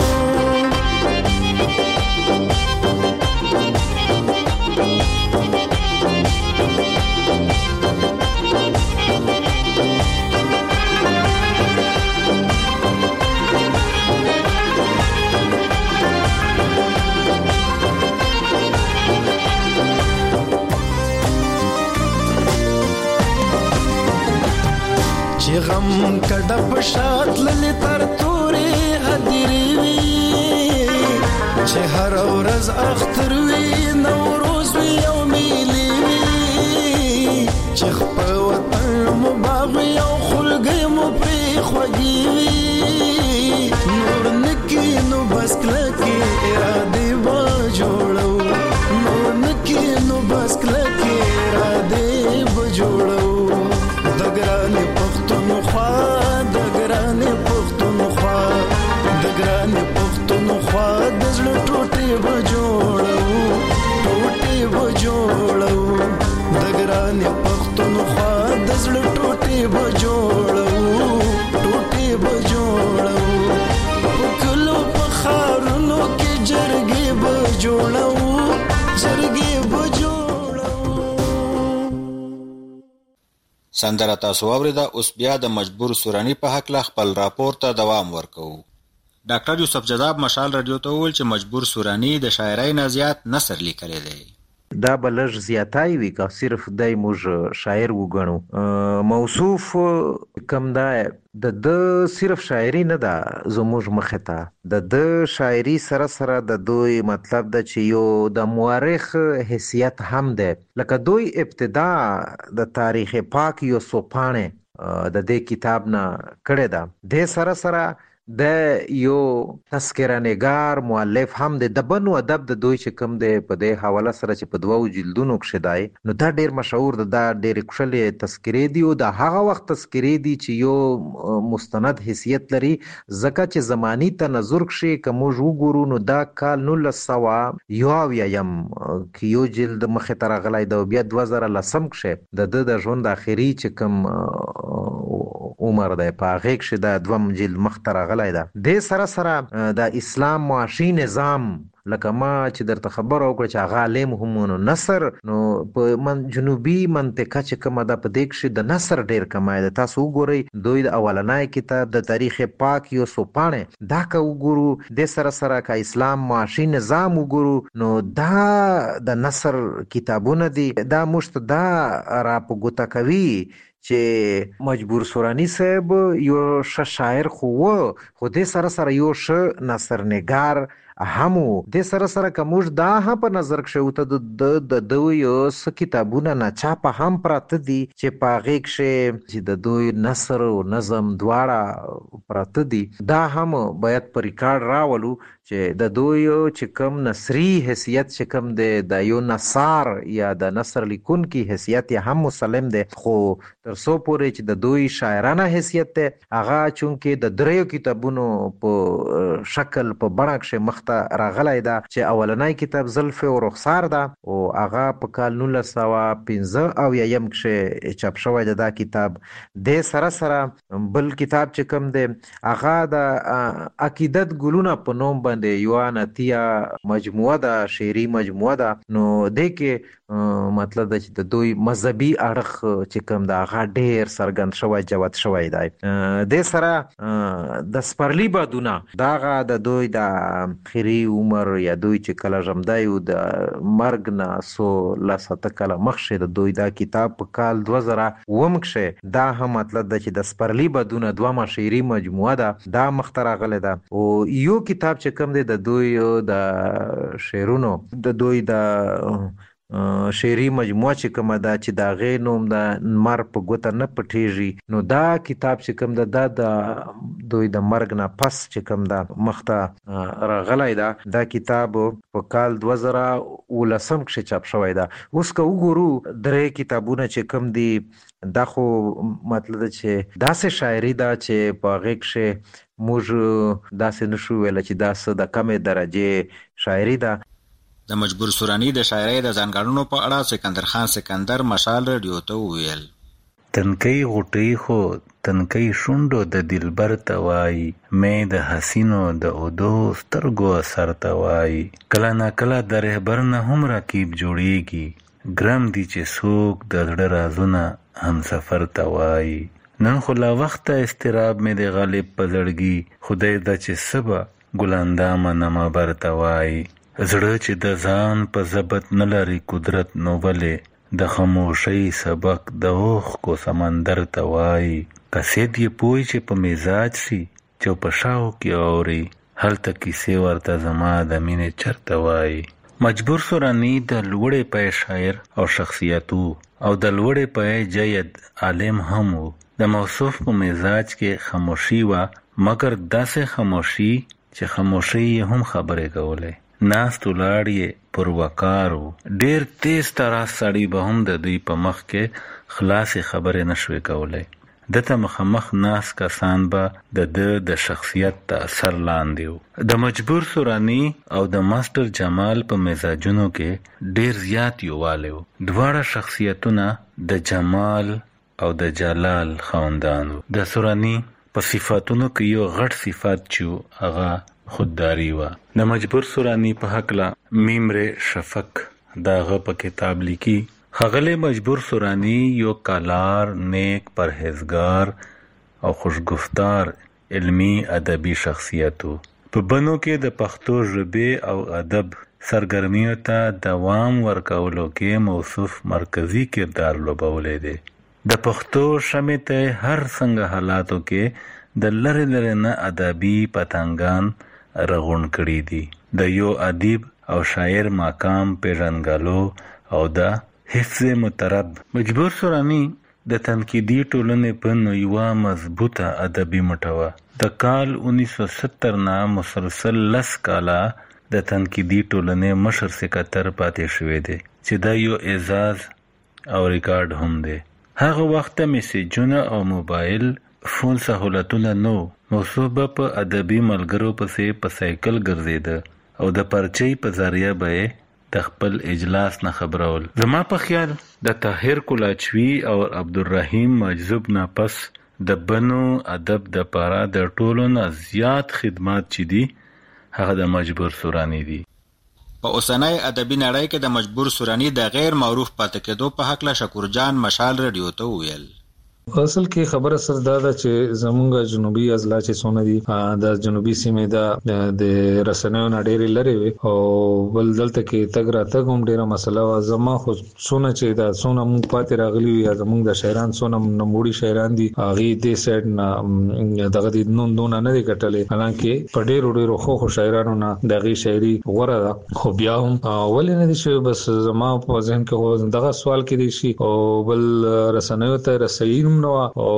[SPEAKER 8] چې غم کډه په شات للی تر تورې هدیرې وي چې هر ورځ اختر وي نوروز وي او میلې وي چې خپل وطن مو باغ وي او خلګې مو پرې خوږې وي نور نکي نو بس کلکې ارادې به جوړو نور نکي نو بس کلکې ارادې به جوړو د ګرانې پښتونخوا د ګرانې پښتونخوا د ګرانې پښتونخوا د زړه ټوټې به جوړو ټوټې به جوړو د ګرانې پښتونخوا د زړه ټوټې به جوړو ټوټې به جوړو په کلو په خارونو کې جرګې به جوړو جرګې به جوړو.
[SPEAKER 2] سندره تاسو اوریده. اوس بیا د مجبور سورانی په حق له خپل راپور ته دوام ورکوو. ډاکټر یوسف جذاب مشال رادیو ته وویل چې مجبور سورانی د شاعرۍ نه زیات نثر لیکلی دی.
[SPEAKER 6] دا بلج زیاتای وی که صرف دای موږ شاعر وګڼو موصوف کم دا د صرف شاعری نه ده زموږ مخه ته د شاعری سره سره د دوی مطلب د چې یو د مورخ حیثیت هم ده لکه دوی ابتدا د تاریخ پاک یو سوپانه د دې کتاب نه کړه ده د سره سره د یو تذکره نگار مؤلف هم د بنو ادب د دوی چې کوم د په دې حواله سره چې په دوو جلدونو کې شدای نو دا ډیر مشهور دا ډیر کښلې تذکرې دی او د هغه وخت تذکرې دی چې یو مستند حیثیت لري ځکه چې زمانی تنظر کې کوم وګورو نو دا کال 1900 یم کې یو جلد مخه تر غلای د بیا 2010 کې د ژوند اخیری چې کوم عمر د پاغه کې د دوم جلد مختر غلای ده د سره سره د اسلام معاشي نظام لکه ما چې درته خبر او کړ چې غالم هم نو نصر نو په جنوبي منطقه چې کومه ده په دې کې د نصر ډیر کمای ده تاسو وګورئ دوی د اولنای کتاب د تاریخ پاک یو سوپانه دا که وګورو د سره سره کا اسلام معاشي نظام وګورو نو دا د نصر کتابونه دي دا مشت دا را په ګوتا کوي چې مجبور سورانی صاحب یو شاعر خو د سره سره یو نثر نگار همو د سره سره کومج دا هم په نظر کې شو ته د دوی اوس کتابونه نه چاپ هم پراته دي چې پاغه کې د دوی نثر او نظم دواړه پراته دي دا هم باید په ریکارډ راولو چې د دوی چې کوم نثري حیثیت چې کوم د یو نثار یا د نثر لیکون کی حیثیت هم مسلم ده خو تر څو پورې چې د دوی شاعرانه حیثیت ته هغه چونکه د دریو کتابونو په شکل په بڼه کې مخ راغلی دا چې اولنای کتاب زلف او رخسار ده او هغه په کال 1915 یم کې چاپ شوی دا کتاب د سره سره بل کتاب چې کوم دی هغه د عقیدت ګلونه په نوم باندې یو انتیا مجموعه ده شعري مجموعه ده نو د کې مطلب د دوی مذهبي اړخ چې کوم دا هغه هغه ډیر سرګند شوی جوت شوی دی. د سره د سپرلی بادونه دغه د دوی د اخري عمر یا دوی چې کله ژمدی و د مرګ نه سو لسته کله مخشه د دوی دا کتاب په کال 2000 کښې دا هم مطلب ده چې د سپرلی بادونه دوه شعري مجموعه ده دا مخته راغلی ده. او یو کتاب چې کوم دی د دوی د شعرونو د دوی د شعري مجموعه چې کومه ده چې د هغې نوم د مر په ګوته نه پټېږي نو دا کتاب چې کوم ده دا د دوی د مرګ نه پس چې کوم ده مخته راغلی ده. دا کتاب په کال 2019 کښې چاپ شوی ده. اوس که وګورو درې کتابونه چې کوم دي دا خو مطلب ده چې داسې شاعري ده چې په هغې کښې موږ داسې نشو ویلی چې دا څه د کمې درجې شاعري ده.
[SPEAKER 2] د مجبور سوراني د شاعرۍ د ځانګړنو په اړه سکندر خان سکندر مشال رادیو ته وویل:
[SPEAKER 3] تنکۍ غوټۍ خو تنکۍ شونډو د دلبر ته وایي، مې د حسینو د اودو سترګو اثر ته وایي، کله ناکله د رهبر نه هم راکیب جوړیږي، ګرم دي چې څوک د زړه رازونه همسفر ته وایي، نن خو لا وخته استراب مې د غالب په زړګي، خدای ده چې څه به ګلاندامه نمبر ته وایي، زړه چې د ځان په ضبط نه لري قدرت نو ولې د خاموشۍ سبق د اوښکو سمندر ته وایي، کسید یې پوی چې په مزاج سي چې په شاو کې اوري، هلته کیسې ورته زما د مینې چرته وایي. مجبور سوراني د لوړې پای شاعر او شخصیت او د لوړې پای جید عالم هم و. د موصوف په مزاج کې خاموشي وه، مګر داسې خاموشي چې خاموشي یې هم خبرې کولې. ناست ولاړ یې پر وقار و، ډېر تیز تراز سړی به هم د دوی په مخ کې خلاصې خبرې نشوې کولی. دته مخامخ ناست کسان به د شخصیت د اثر لاندې و. د مجبور سوراني او د ماسټر جمال په مزاجونو کې ډېر زیات یووالی و. دواړه شخصیتونه د جمال او د جلال خاوندان و. د سوراني په صفاتونو کې یو غټ صفات چې هغه خودداری و. د مجبور سوراني په هکله میمر شفق داغه په کتاب لیکي: ښاغلی مجبور سوراني یو کالار، نیک، پرهیزګار او خوشګفتار علمی ادبي شخصیت و. په بنو کې د پښتو ژبې او ادب سرګرمیو ته دوام ورکولو کې موصوف مرکزی کردار لوبولی دی. د پښتو شمې ته هر څنګه حالاتو کې د لرې لرې نه ادبي پتنګان رغون کړي دي. د یو ادیب او شاعر مقام پیژنګلو او د حفظ مترب. مجبور سوراني د تنقیدي ټولنې په یوه مضبوطه ادبي مټوه. د کال 1970 نه مسلسل 10 کاله د تنقیدي ټولنې مشر سکتر پاتې شوی دی چې دا یو اعزاز او ریکارډ هم دی. هغه وخت میسیجونه او موبایل فون سہولتونه نو. موصوف به په ادبي ملګرو پسې په سایکل ګرځېده او د پرچۍ په ذریعه به د خپل اجلاس نه خبرول. زما په خیال د طاهر کولاچوي او عبدالرحیم مجذوب نه پس د بنو ادب د پاره د ټولو نه زیات خدمات چې دي هغه د مجبور سوراني دي.
[SPEAKER 2] په اوسنۍ ادبي نړۍ کې د مجبور سوراني د غیر معروف پاتې کېدو په هکله شکور جان مشال رادیو ته وویل:
[SPEAKER 7] اصل کې خبره سر دا ده چې زمونږ جنوبي اضلاع چې څونه دي د جنوبي سیمې دا د رسنیو نه ډېرې لرې وي او بل دلته کې تګ راتګ هم ډېره مسله وه. زما خو څونه چې دا څونه موږ پاتې راغلي وي یا زمونږ د شاعران څونه نوموړي شاعران دي هغې دې سایډ نه دغه دي نومونه نه دي ګټلې، حالانکې په ډېرو ښو شاعرانو نه د هغې شاعري غوره ده. خو بیا هم ولې نه دي شوي؟ بس زما په ذهن کې خو دغه سوال کېدی شي او بل رسنیو ته رسوي نو او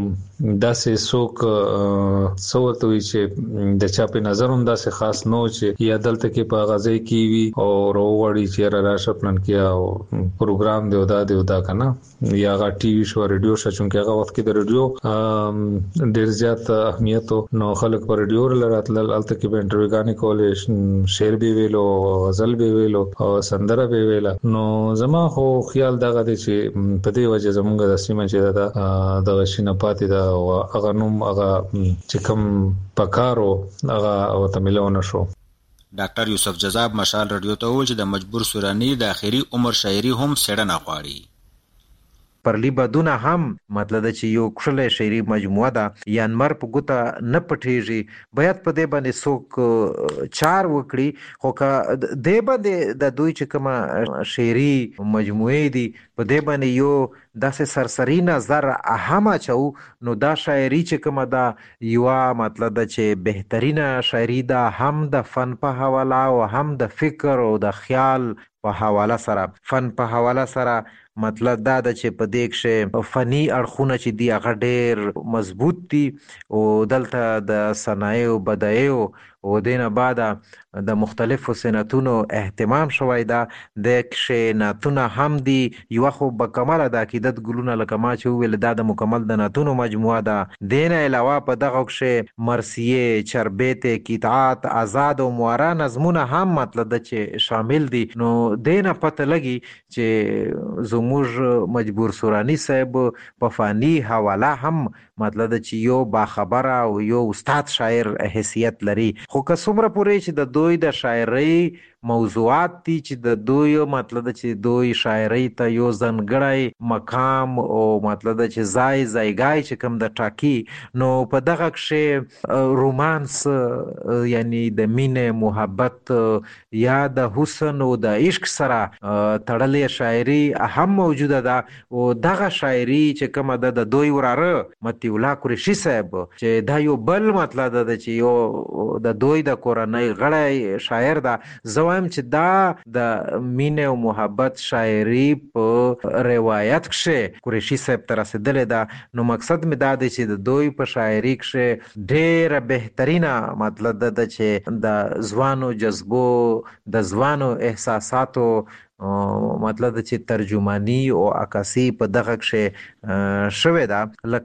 [SPEAKER 7] داسې څوک څه ورته وي چې د چا په نظر هم داسې خاص نه و چې یا دلته کې په غازی کې وي او راوغواړي چې یاره راشه پلان کې او پروګرام دی او دا که نه یا هغه ټي وي شو رادیو شو، چونکې هغه وخت کې د رادیو ډېر زیات اهمیت و. نو خلک په رادیو راتلل، هلته کې به انټرویوګانې کولې، شعر به ویلو، غزل به ویلو او سندره به ویله. نو زما خو خیال دغه دی چې په دې وجه زمونږ د سیمه چې ده دغه شي نه پاتې ده او هغه نوم هغه چې کوم پکارو هغه ورته میلاو نه شو.
[SPEAKER 2] ډاکټر یوسف جذاب مشال رادیو ته وویل چې د مجبور سوراني د اخري عمر شاعري هم څېړنه غواړي.
[SPEAKER 6] پرلی بدونه هم مطلب چې یو کښله شعري مجموعه ده یا نمر په ګوته نه پټیږي باید په دې باندې څوک چار وکړي خو که دې باندې د دوی چې کومه شعري مجموعې دي په دې باندې یو داسې سرسري نظر هم اچو نو دا شاعري چې کومه ده یوه مطلب ده چې بهترینه شاعري ده هم د فن په حواله او هم د فکر او د خیال په حواله سره. فن په حواله سره مطلب دا ده چې په دې کې فني اړخونه چې دي هغه ډېر مضبوط دي او دلته د صنایعو بدایعو او دینه بعد د مختلفو صنعتونو اهتمام شوی ده. د کې نعتونه هم دي یوه خو بکمله د عقیدت ګلونه لکه ما چې وویل دا د مکمل د نعتونو مجموعه ده. دینه علاوه په دغه کې مرثیې چربیت قطعات آزاد او معرا نظمونه هم مطلب ده چې شامل دي. نو دینه پته لګي چې زموږ مجبور سورانی صاحب په فانی حواله هم مطلب ده چې یو باخبره او یو استاد شاعر حیثیت لري. خو که څومره پورې چې د دوی د شاعرۍ موضوعات دي چې د دوی مطلب چې دوی شاعرۍ ته یو ځانګړی مقام او مطلب چې ځایګای چې کوم د ټاکی نو په دغه کې رومانس یعنی د مینې محبت یا د حسن او د عشق سره تړلې شاعري هم موجوده ده او دغه شاعري چې کومه ده د دوی وراره مطیع الله قریشي صاحب چې دا یو بل مطلب ده چې یو د دوی د کورنۍ غړی شاعر ده. زه وایم چې دا د مینې او محبت شاعري په روایت کې قریشي صاحب ته رسېدلې ده. نو مقصد مې دا دی چې د دوی په شاعري کې ډېره بهترینه مطلب ده چې د ځوانو جذبو د ځوانو احساساتو مطلب چې ترجمانی او عکاسي په دغه کې شوې ده.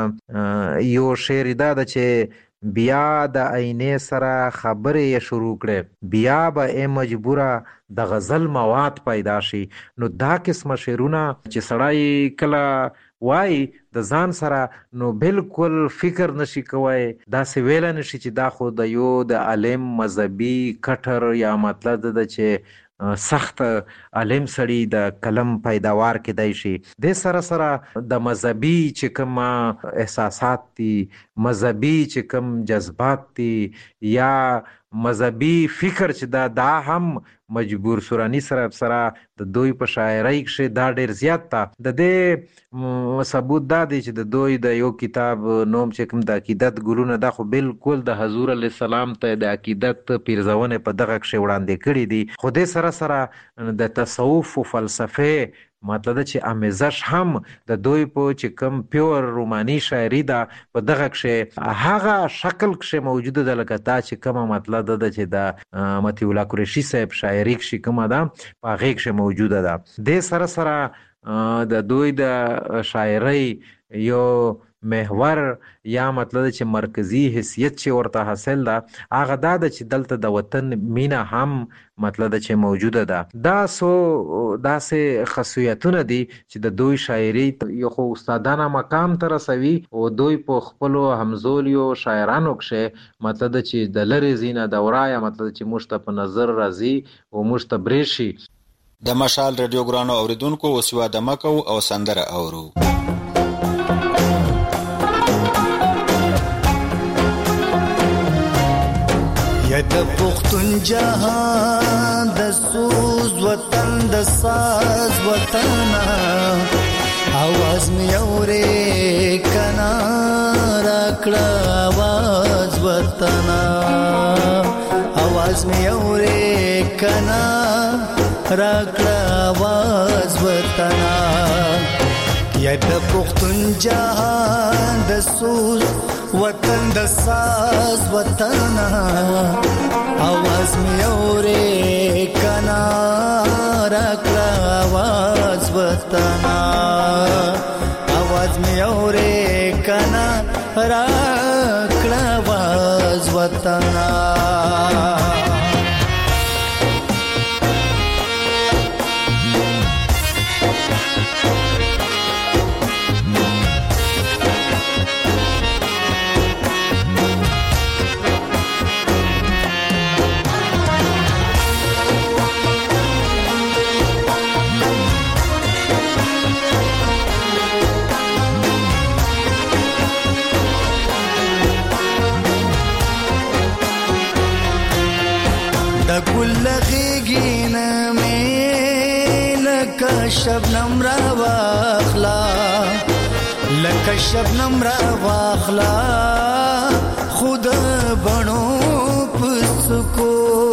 [SPEAKER 6] لکه یو شعر دا ده چې بیا د آینې سره خبرې شروع کړې بیا به ای مجبوره د غزل مواد پیدا شي. نو دا قسمه شعرونه چې سړی کله وای د ځان سره نو بالکل فکر نشي کوی داسې ویل نشي چې دا خو د یو د عالم مذهبي کټر یا مطلب ده چې سخت عالم سړی د کلم پیداوار کېدای شي. د سره سره د مذهبي چې کوم احساسات دي مذهبي چې کوم جذبات دي یا مذهبي فکر چې دا هم مجبور سورانی سره د دوی په شاعرۍ کې دا ډېر زیات ده. د دې ثبوت دا دی چې د دوی د یو کتاب نوم چې کوم د عقیدت ګلونه دا خو بالکل د حضور علیه السلام ته د عقیدت پیرزونې په دغه کې وړاندې کړي دي. خو دې سره سره د تصوف او فلسفې مطلب چې امیزش هم د دوی په چې کوم پیور رومانی شاعري ده په دغه کې هغه شکل کې موجوده ده لکه دا چې کومه مطلب ده چې د مطیع الله قریشي صاحب شاعري کې کومه ده په هغې کې موجوده ده. د سره سره د دوی د شاعرۍ یو محور یا مطلب چې مرکزی حیثیت چې ورته حاصل ده هغه دا ده چې دلته د وطن مینه هم مطلب چې موجوده ده. دا داسې خصوصیتونه دي چې د دوی شاعري یو خو استادانه مقام ته رسوي او دوی په خپلو همزولیو شاعرانو کې مطلب چې د لرې ځینه دوره یا مطلب چې موږ ته په نظر راځي او موږ ته بریښي.
[SPEAKER 2] د مشال رادیو ګرانو اوریدونکو اوس یوه دمه کوو او سندره اورو.
[SPEAKER 8] یا د پښتون جهان د سوز وطن د ساز وطن आवाज می اورې کنا راکړه आवाज وطن आवाज می اورې کنا راکړه आवाज وطن یا د پښتون جهان د سوز وطن د ساز وطن आवाज می اورې کنا راکړه आवाज وطن आवाज می اورې کنا راکړه आवाज وطن. د ګل غېږې مې لکه شبنم را واخلا لکه شبنم را واخلا خود بڼو پسکو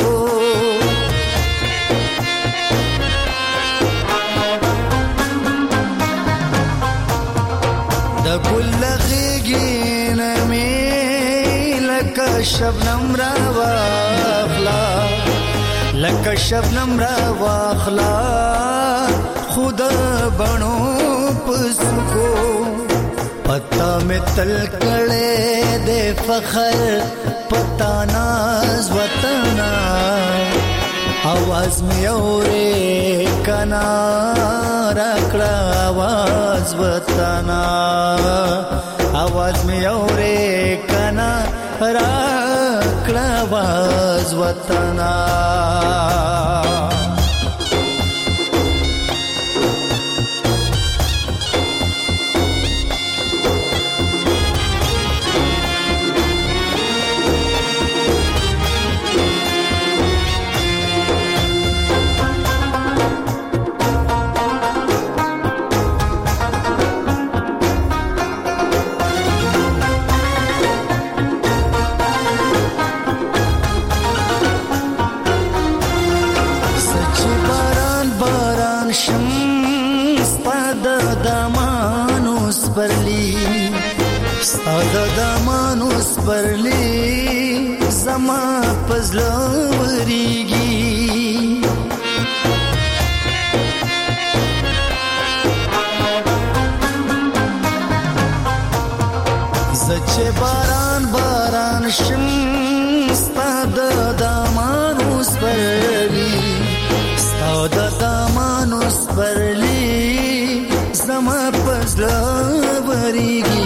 [SPEAKER 8] د ګل غېږې مې لکه شبنم را واخلا لکه شبنم را واخلا خود بڼو پسکو پتا میں تل کڑے دے فخر پتا ناز وطنا آواز میں اورے کنا رکڑا آواز وطنا آواز میں اورے کنا رکڑا آواز وطنا ستا د دامانوس برلی زما پزله وریږي زه چې باران باران شم ستا د دامانوس برلی ستا د دامانوس برلی زما پزله وریږي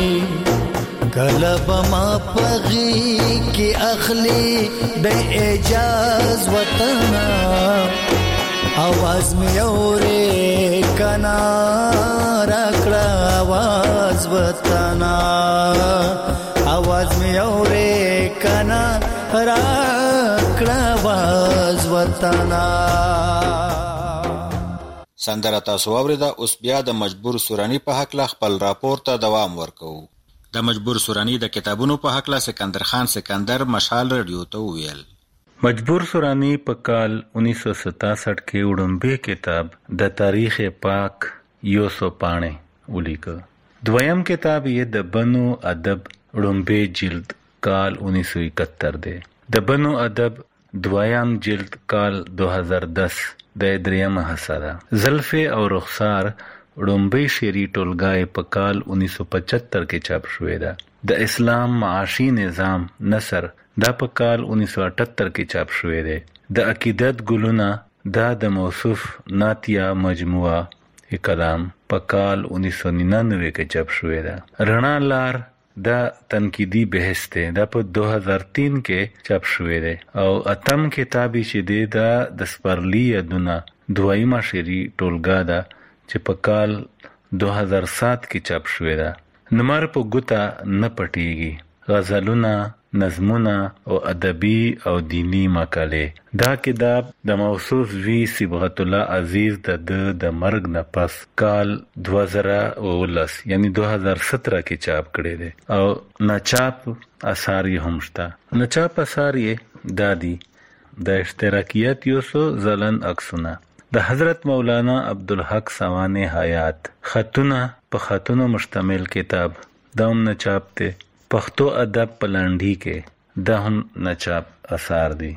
[SPEAKER 8] کلب ما پغی کی اخلی بے اجاز وطنا آواز میں اورے کنا رکڑا آواز وطنا آواز میں اورے کنا رکڑا آواز وطنا
[SPEAKER 2] سندره تاسو اوریدا اوس بیا د مجبور سورانی په حق لا خپل راپور ته دوام ورکو د مجبور سورانی د کتابونو په حق لا سکندر خان سکندر مشال رادیو ته ویل
[SPEAKER 3] مجبور سورانی په کال 1967 کې وړاندې کتاب د تاریخ پاک یوسو پانه ولیک دویم کتاب یې د بنو ادب وړاندې جلد کال 1971 دی د بنو ادب دویم جلد کال 2010 د دریم حسره زلف او رخسار وړاندې شعري ټولګای په کال 1975 کې چاپ شوې ده د اسلام معاشي نظام نثر دا په کال 1978 کې چاپ شوې ده د عقیدت ګلونه دا د موصوف ناتیه مجموعه کلام په کال 1999 کې چاپ شوې ده رڼا لار دا تنقیدی بحث ته دا په 2003 کې چاپ شوې ده او اتم کتابي چې دا د سپرلی یادونه دویمه شعري ټولګه ده چې په کال 2007 کې چاپ شوې ده نمر په ګوتا نه پټيږي غزلونه نظمونه او ادبي او دینی مقاله دا کتاب د موصوف وی صبغت الله عزیز د مرګ نه پس کال 2019 یعنی 2017 کې چاپ کړی دی او ناچاپ اثار یې هم شته ناچاپ اثار یې دادی د اشتراکیت یوسو زلن عکسونه د حضرت مولانا عبدالحق سوانح حیات خطونه په خطونو مشتمل کتاب دا هم ناچاپ ته پښتو ادب پلانډي کې دا هم ناچاپ اثار دي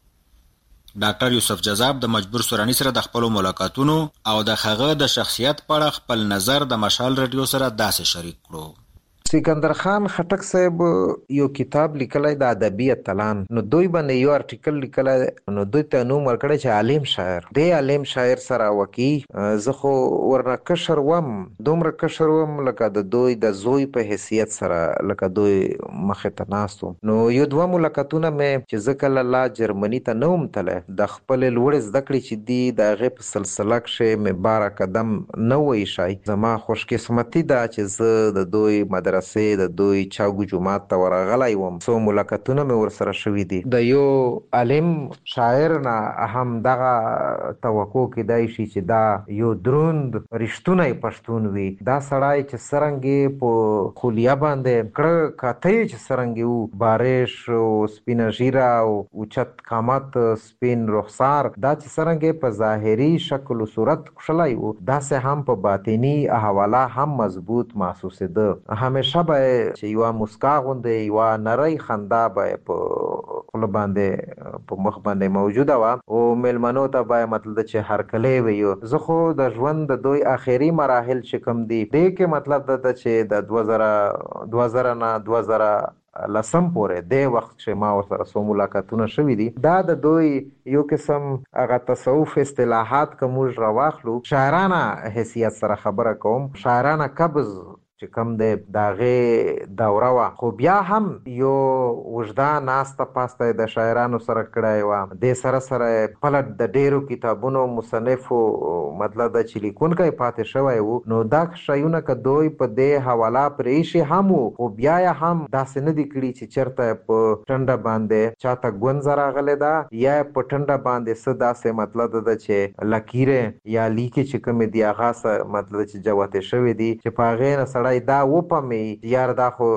[SPEAKER 2] ډاکټر یوسف جذاب د مجبور سورانی سره د خپل ملاقاتونو او د هغه د شخصیت په اړه خپل نظر د مشال رادیو سره داسې شریک کړو
[SPEAKER 6] سکندر خان خټک صاحب یو کتاب لیکلی د ادبي اتلان نو دوی باندې یو ارټیکل لیکلی نو دوی ته نوم ورکړی چې عالم شاعر دی عالم شاعر سره وکی زه خو ورنه کشر وم دومره کشر وم لکه د دوی د زوی په حیثیت سره لکه دوی مخې ته ناست وم نو یو دوه ملاقاتونه مې چې زه کله لا جرمني ته نه وم تلی د خپلې لوړې زده کړې چې دي د هغې په سلسله کښې مې باره قدم نه و ایښی زما خوشقسمتي ده چې زه د دوی مدرسه مدرسې د دوی چاګو جماعت ته ورغلی وم. څو ملاقاتونه مې ورسره شوي دي. د یو عالم شاعر نه هم دغه توقع کېدای شي چې دا یو دروند رښتونی پښتون وي. دا سړی چې څرنګې په خولیا باندې کړه کاته چې څرنګې و بارش او سپینه ژیره او اوچت قامت سپین رخسار، دا چې څرنګې په ظاهري شکل و صورت کښلی و داسې هم په باطني حواله هم مضبوط محسوسېده. همیشه به چې یوه مسکا غوندې یوه نری خندا به په خوله باندې په مخ باندې موجوده وه او میلمنو ته به مطلب چې هرکلی ویو. زه خو د ژوند د دوی آخري مراحل چې کوم دي دې کې مطلب ده چې د 2000 نه 2010 پورې د وخت چې ما ورسره څو ملاقاتونه شوي دي، دا د دوی یو قسم هغه تصوف اصطلاحات که موږ راواخلو، شاعرانه حیثیت سره خبره کوم، شاعرانه قبض چې کوم دی د هغې دوره وه. خو بیا هم یو اوږده ناسته پاسته د شاعرانو سره کړی وه. دې سره سره خپله د ډېرو کتابونو مصنفو مطلب ده چې لیکونکی پاتې شوی و. نو دا شیونه که دوی په دې حواله پرې ایښي هم و، خو بیا یې هم داسې نه دي کړي چې چېرته په ټنډه باندې چاته ګونځه راغلې ده یا په ټنډه باندې څه داسې مطلب ده چې لکیرې یا لیکې چې کومې دي هغه څه مطلب چې جوتې شوې دي چې په هغې نه سړی دا وپمې یار دا خو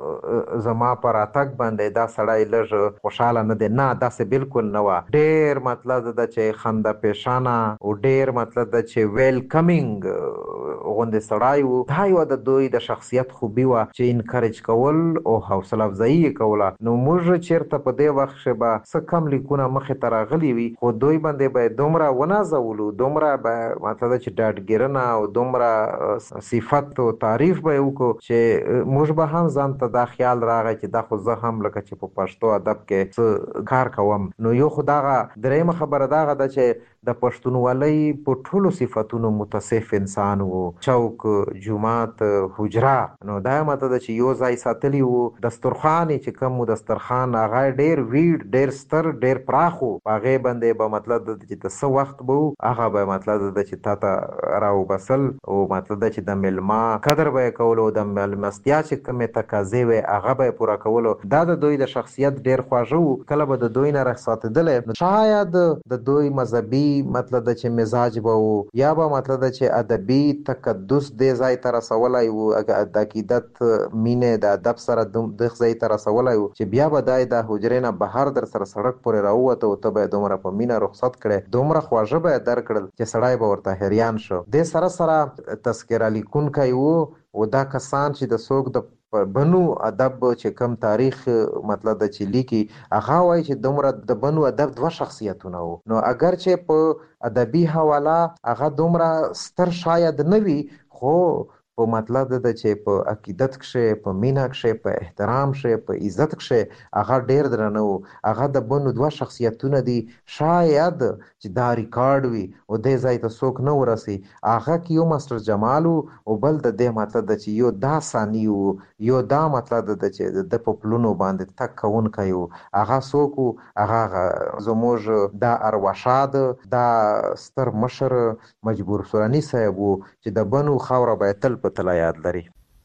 [SPEAKER 6] زما په راتګ باندې دا سړی لږ خوشحاله نه دی. نه، داسې بالکل نه وه. ډېر مطلب ده چې خنده پیشانه او ډېر مطلب ده چې ویلکمینګ غوندې سړی و. دا یوه د دوی د شخصیت خوبي وه چې انکریج کول او حوصله افزایي یې کوله. نو موږ چېرته په دې وخت کې به څه کم لیکونه مخې ته راغلي وي، خو دوی باندې به دومره ونازولو، دومره به مطلب ده چې ډاډګیرنه او دومره صفت او تعریف به یې وکړو چې موږ به هم ځان ته دا خیال راغی چې دا خو زه هم لکه چې په پښتو ادب کې څه کار کوم. نو یو خو دغه درېیمه خبره دغه ده چې د پښتونولۍ په ټولو صفتونو متصف انسان و. چوک، جومات، حجره، نو دا مطلب ده چې یو ځای ساتلی و. دسترخوان چې کوم و دسترخوان هغه ډېر ویډ، ډېر ستر، ډېر پراخ و. په هغې باندې به مطلب ده چې د څه وخت به و هغه به مطلب ده چې تا ته راوبسل او مطلب ده چې د میلمه قدر به یې کولو، د میلمستیا چې کومې تقاضې وې هغه به یې پوره کولو. دا د دوی د شخصیت ډېر خواږه و. کله به د دوی نه رخصاتېدلی شاید د دوی مذهبي مطلب ده چې مزاج به و یا به مطلب ده چې ادبي تقدس دې ځای ته رسولی و، د عقیدت مینې د ادب سره دغه ځای ته رسولی و چې بیا به دی د حجرې نه بهر در سره سړک پورې راووته او ته به یې دومره په مینه رخصت کړی، دومره خواږه به یې درکړل چې سړی به ورته حیران شو. دې سره سره تذکره لیکونکی و او دا کسان چې د څوک د بنو ادب چې کم تاریخ مطلب د چې لیکي هغه وایي چې دومره د بنو ادب 2 شخصیتونه وو. نو اگر چې په ادبي حواله هغه دومره ستر شاید نه وي، خو په مطلب ده چې په عقیدت کښې، په مینه کښې، په احترام کښې، په عزت کښې هغه ډېر درنه و. هغه د بنو 2 شخصیتونه دي. شاید چې دا ریکارډ وي او دې ځای ته څوک نه ورسي. هغه کې یو ماسټر جمال و او بل د دې مطلب ده چې یو دا ثاني و، یو دا مطلب ده چې د په پلونو باندې تګ کوونکی و. هغه څوک و؟ هغه زموږ دا ارواښاد، دا ستر مشر مجبور سوراني صاحب و چې د بنو خاوره به یې تل په تله یاد لري.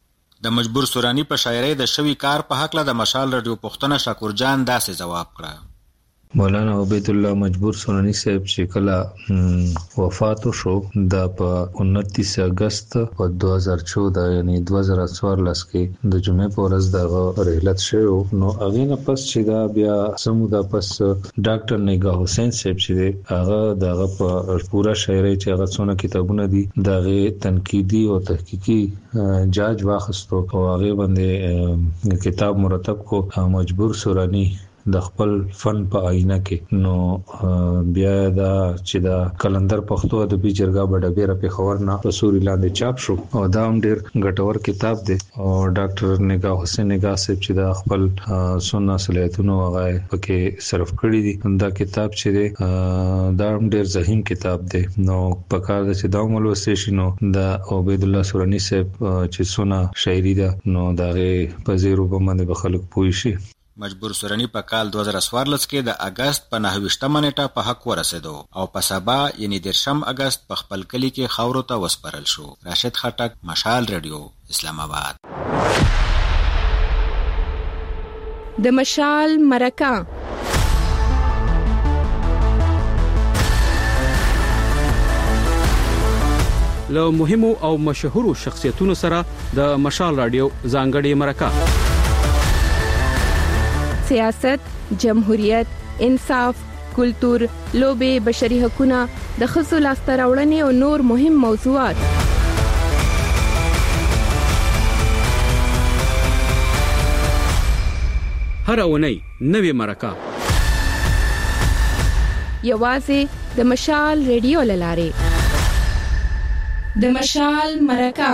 [SPEAKER 2] د مجبور سوراني په شاعرۍ د شوي کار په هکله د مشال راډیو پوښتنه شاکر جان داسې ځواب کړه.
[SPEAKER 7] مولانا عبید الله مجبور سوراني صاحب چې کله وفات شو دا په 29 اگست په 2014 یعنی 2014 کې د جمعې په ورځ د رحلت شو. نو هغه نه پس چې دا بیا سمودا پس ډاکټر نگاه حسین صاحب چې هغه دغه په پورا شاعري چې هغه څونه کتابونه دي دغه تنقیدي او تحقیقي جاج واخستو او هغه باندې کتاب مرتب کو مجبور سوراني د خپل فن په آینه کې. نو بیا دا چې دا کلندر پښتو ادبي جرګه بډبېره پیښور نه په سوري لاندې چاپ شو او دا هم ډېر ګټور کتاب دی. او ډاکټر نگاه حسین نگاه صاحب چې دا خپل سنت صلاحیتونو هغه پکې صرف کړی دي. دا کتاب چې دی دا هم ډېر ذهین کتاب دی. نو په کار د چې دا ولوستل شي نو د عبید الله سوراني صاحب چې سنت شاعري ده نو دا غي په زیرو باندې به خلک پوي شي.
[SPEAKER 2] مجبور سورانی په کال 2014 کې د اگست په 29 نیټه په حق ورسېدو او په سبا یعنی 10 اگست په خپل کلی کې خاورو ته وسپارل شو. راشد خټک، مشال رادیو، اسلام آباد.
[SPEAKER 9] د مشال مرکه
[SPEAKER 1] له مهمو او مشهورو شخصیتونو سره د مشال رادیو ځانګړي مرکه.
[SPEAKER 9] سیاست، جمهوریت، انصاف، کلتور، لوبه، بشري حقوقونه، د ښځو لاسته راوړنې او نور مهم موضوعات.
[SPEAKER 1] هر اونۍ نوې مرکه
[SPEAKER 9] یوازې د مشال رادیو لاره. د مشال مرکه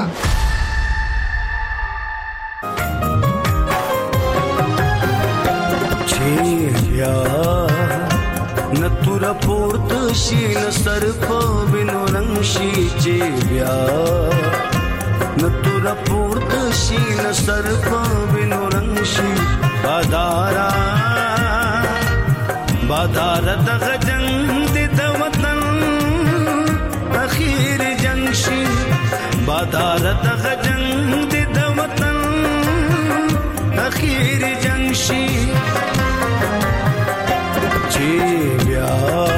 [SPEAKER 8] چیا نتور پورت شي نصر په وینو رنگ شي چې بیا نتور پورت شي نصر په وینو رنگ شي بادارا دغه جنگ د وطن اخیر جنگ شي بادار دغه جنگ د وطن اخیر جنگ شي چې بیا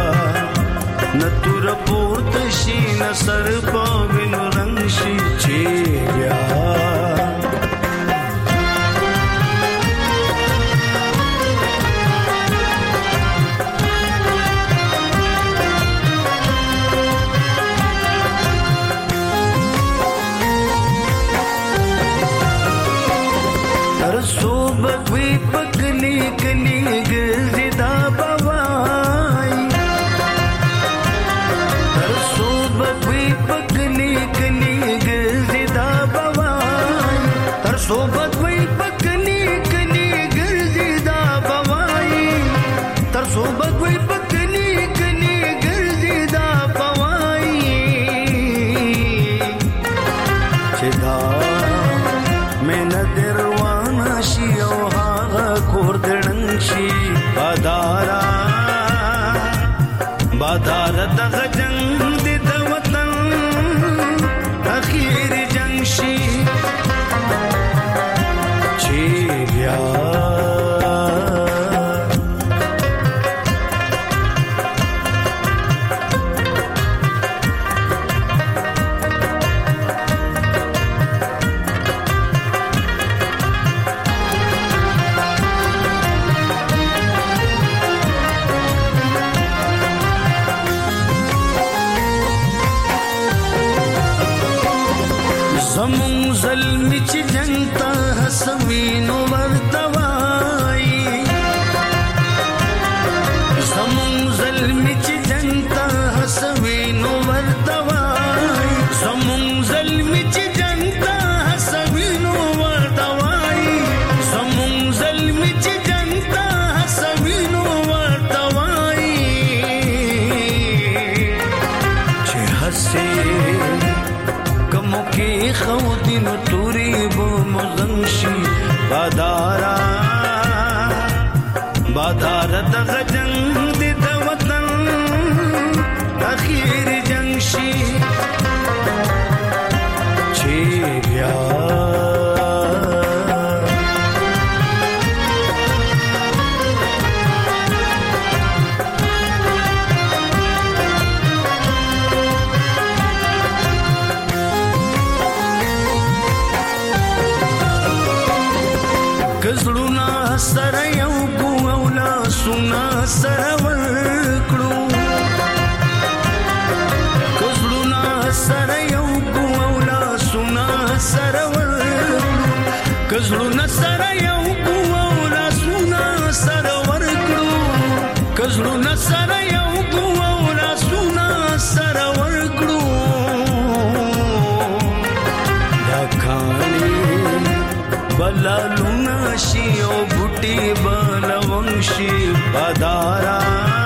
[SPEAKER 8] نتور پورت شي نصر په وینو رنگ شي چې بیا بادار دغه جنگ د وطن اخیر جنگ شي چې بیا زمون ظلمی چی جنگتا حسوینو وردوائی زمون ظلمی چی جنگتا حسوینو وردوائی زمون ظلمی چی جنگتا حسوینو وردوائی زمون ظلمی چی جنگتا حسوینو وردوائی چی حسی کی خودی نو توری بو مغنشی بادارا دغه جنگ د وطن اخیر جنگ شي چې بیا کزړونا سره یو کو اولا سنا سره ورکړو کزړونا سره یو کو اولا سنا سره ورکړو کزړونا سره یو کو اولا سنا سره ورکړو کزړونا سره یو کو اولا سنا سره ورکړو دا کانی بلا لونا شي او بوټي بلونشي بادارا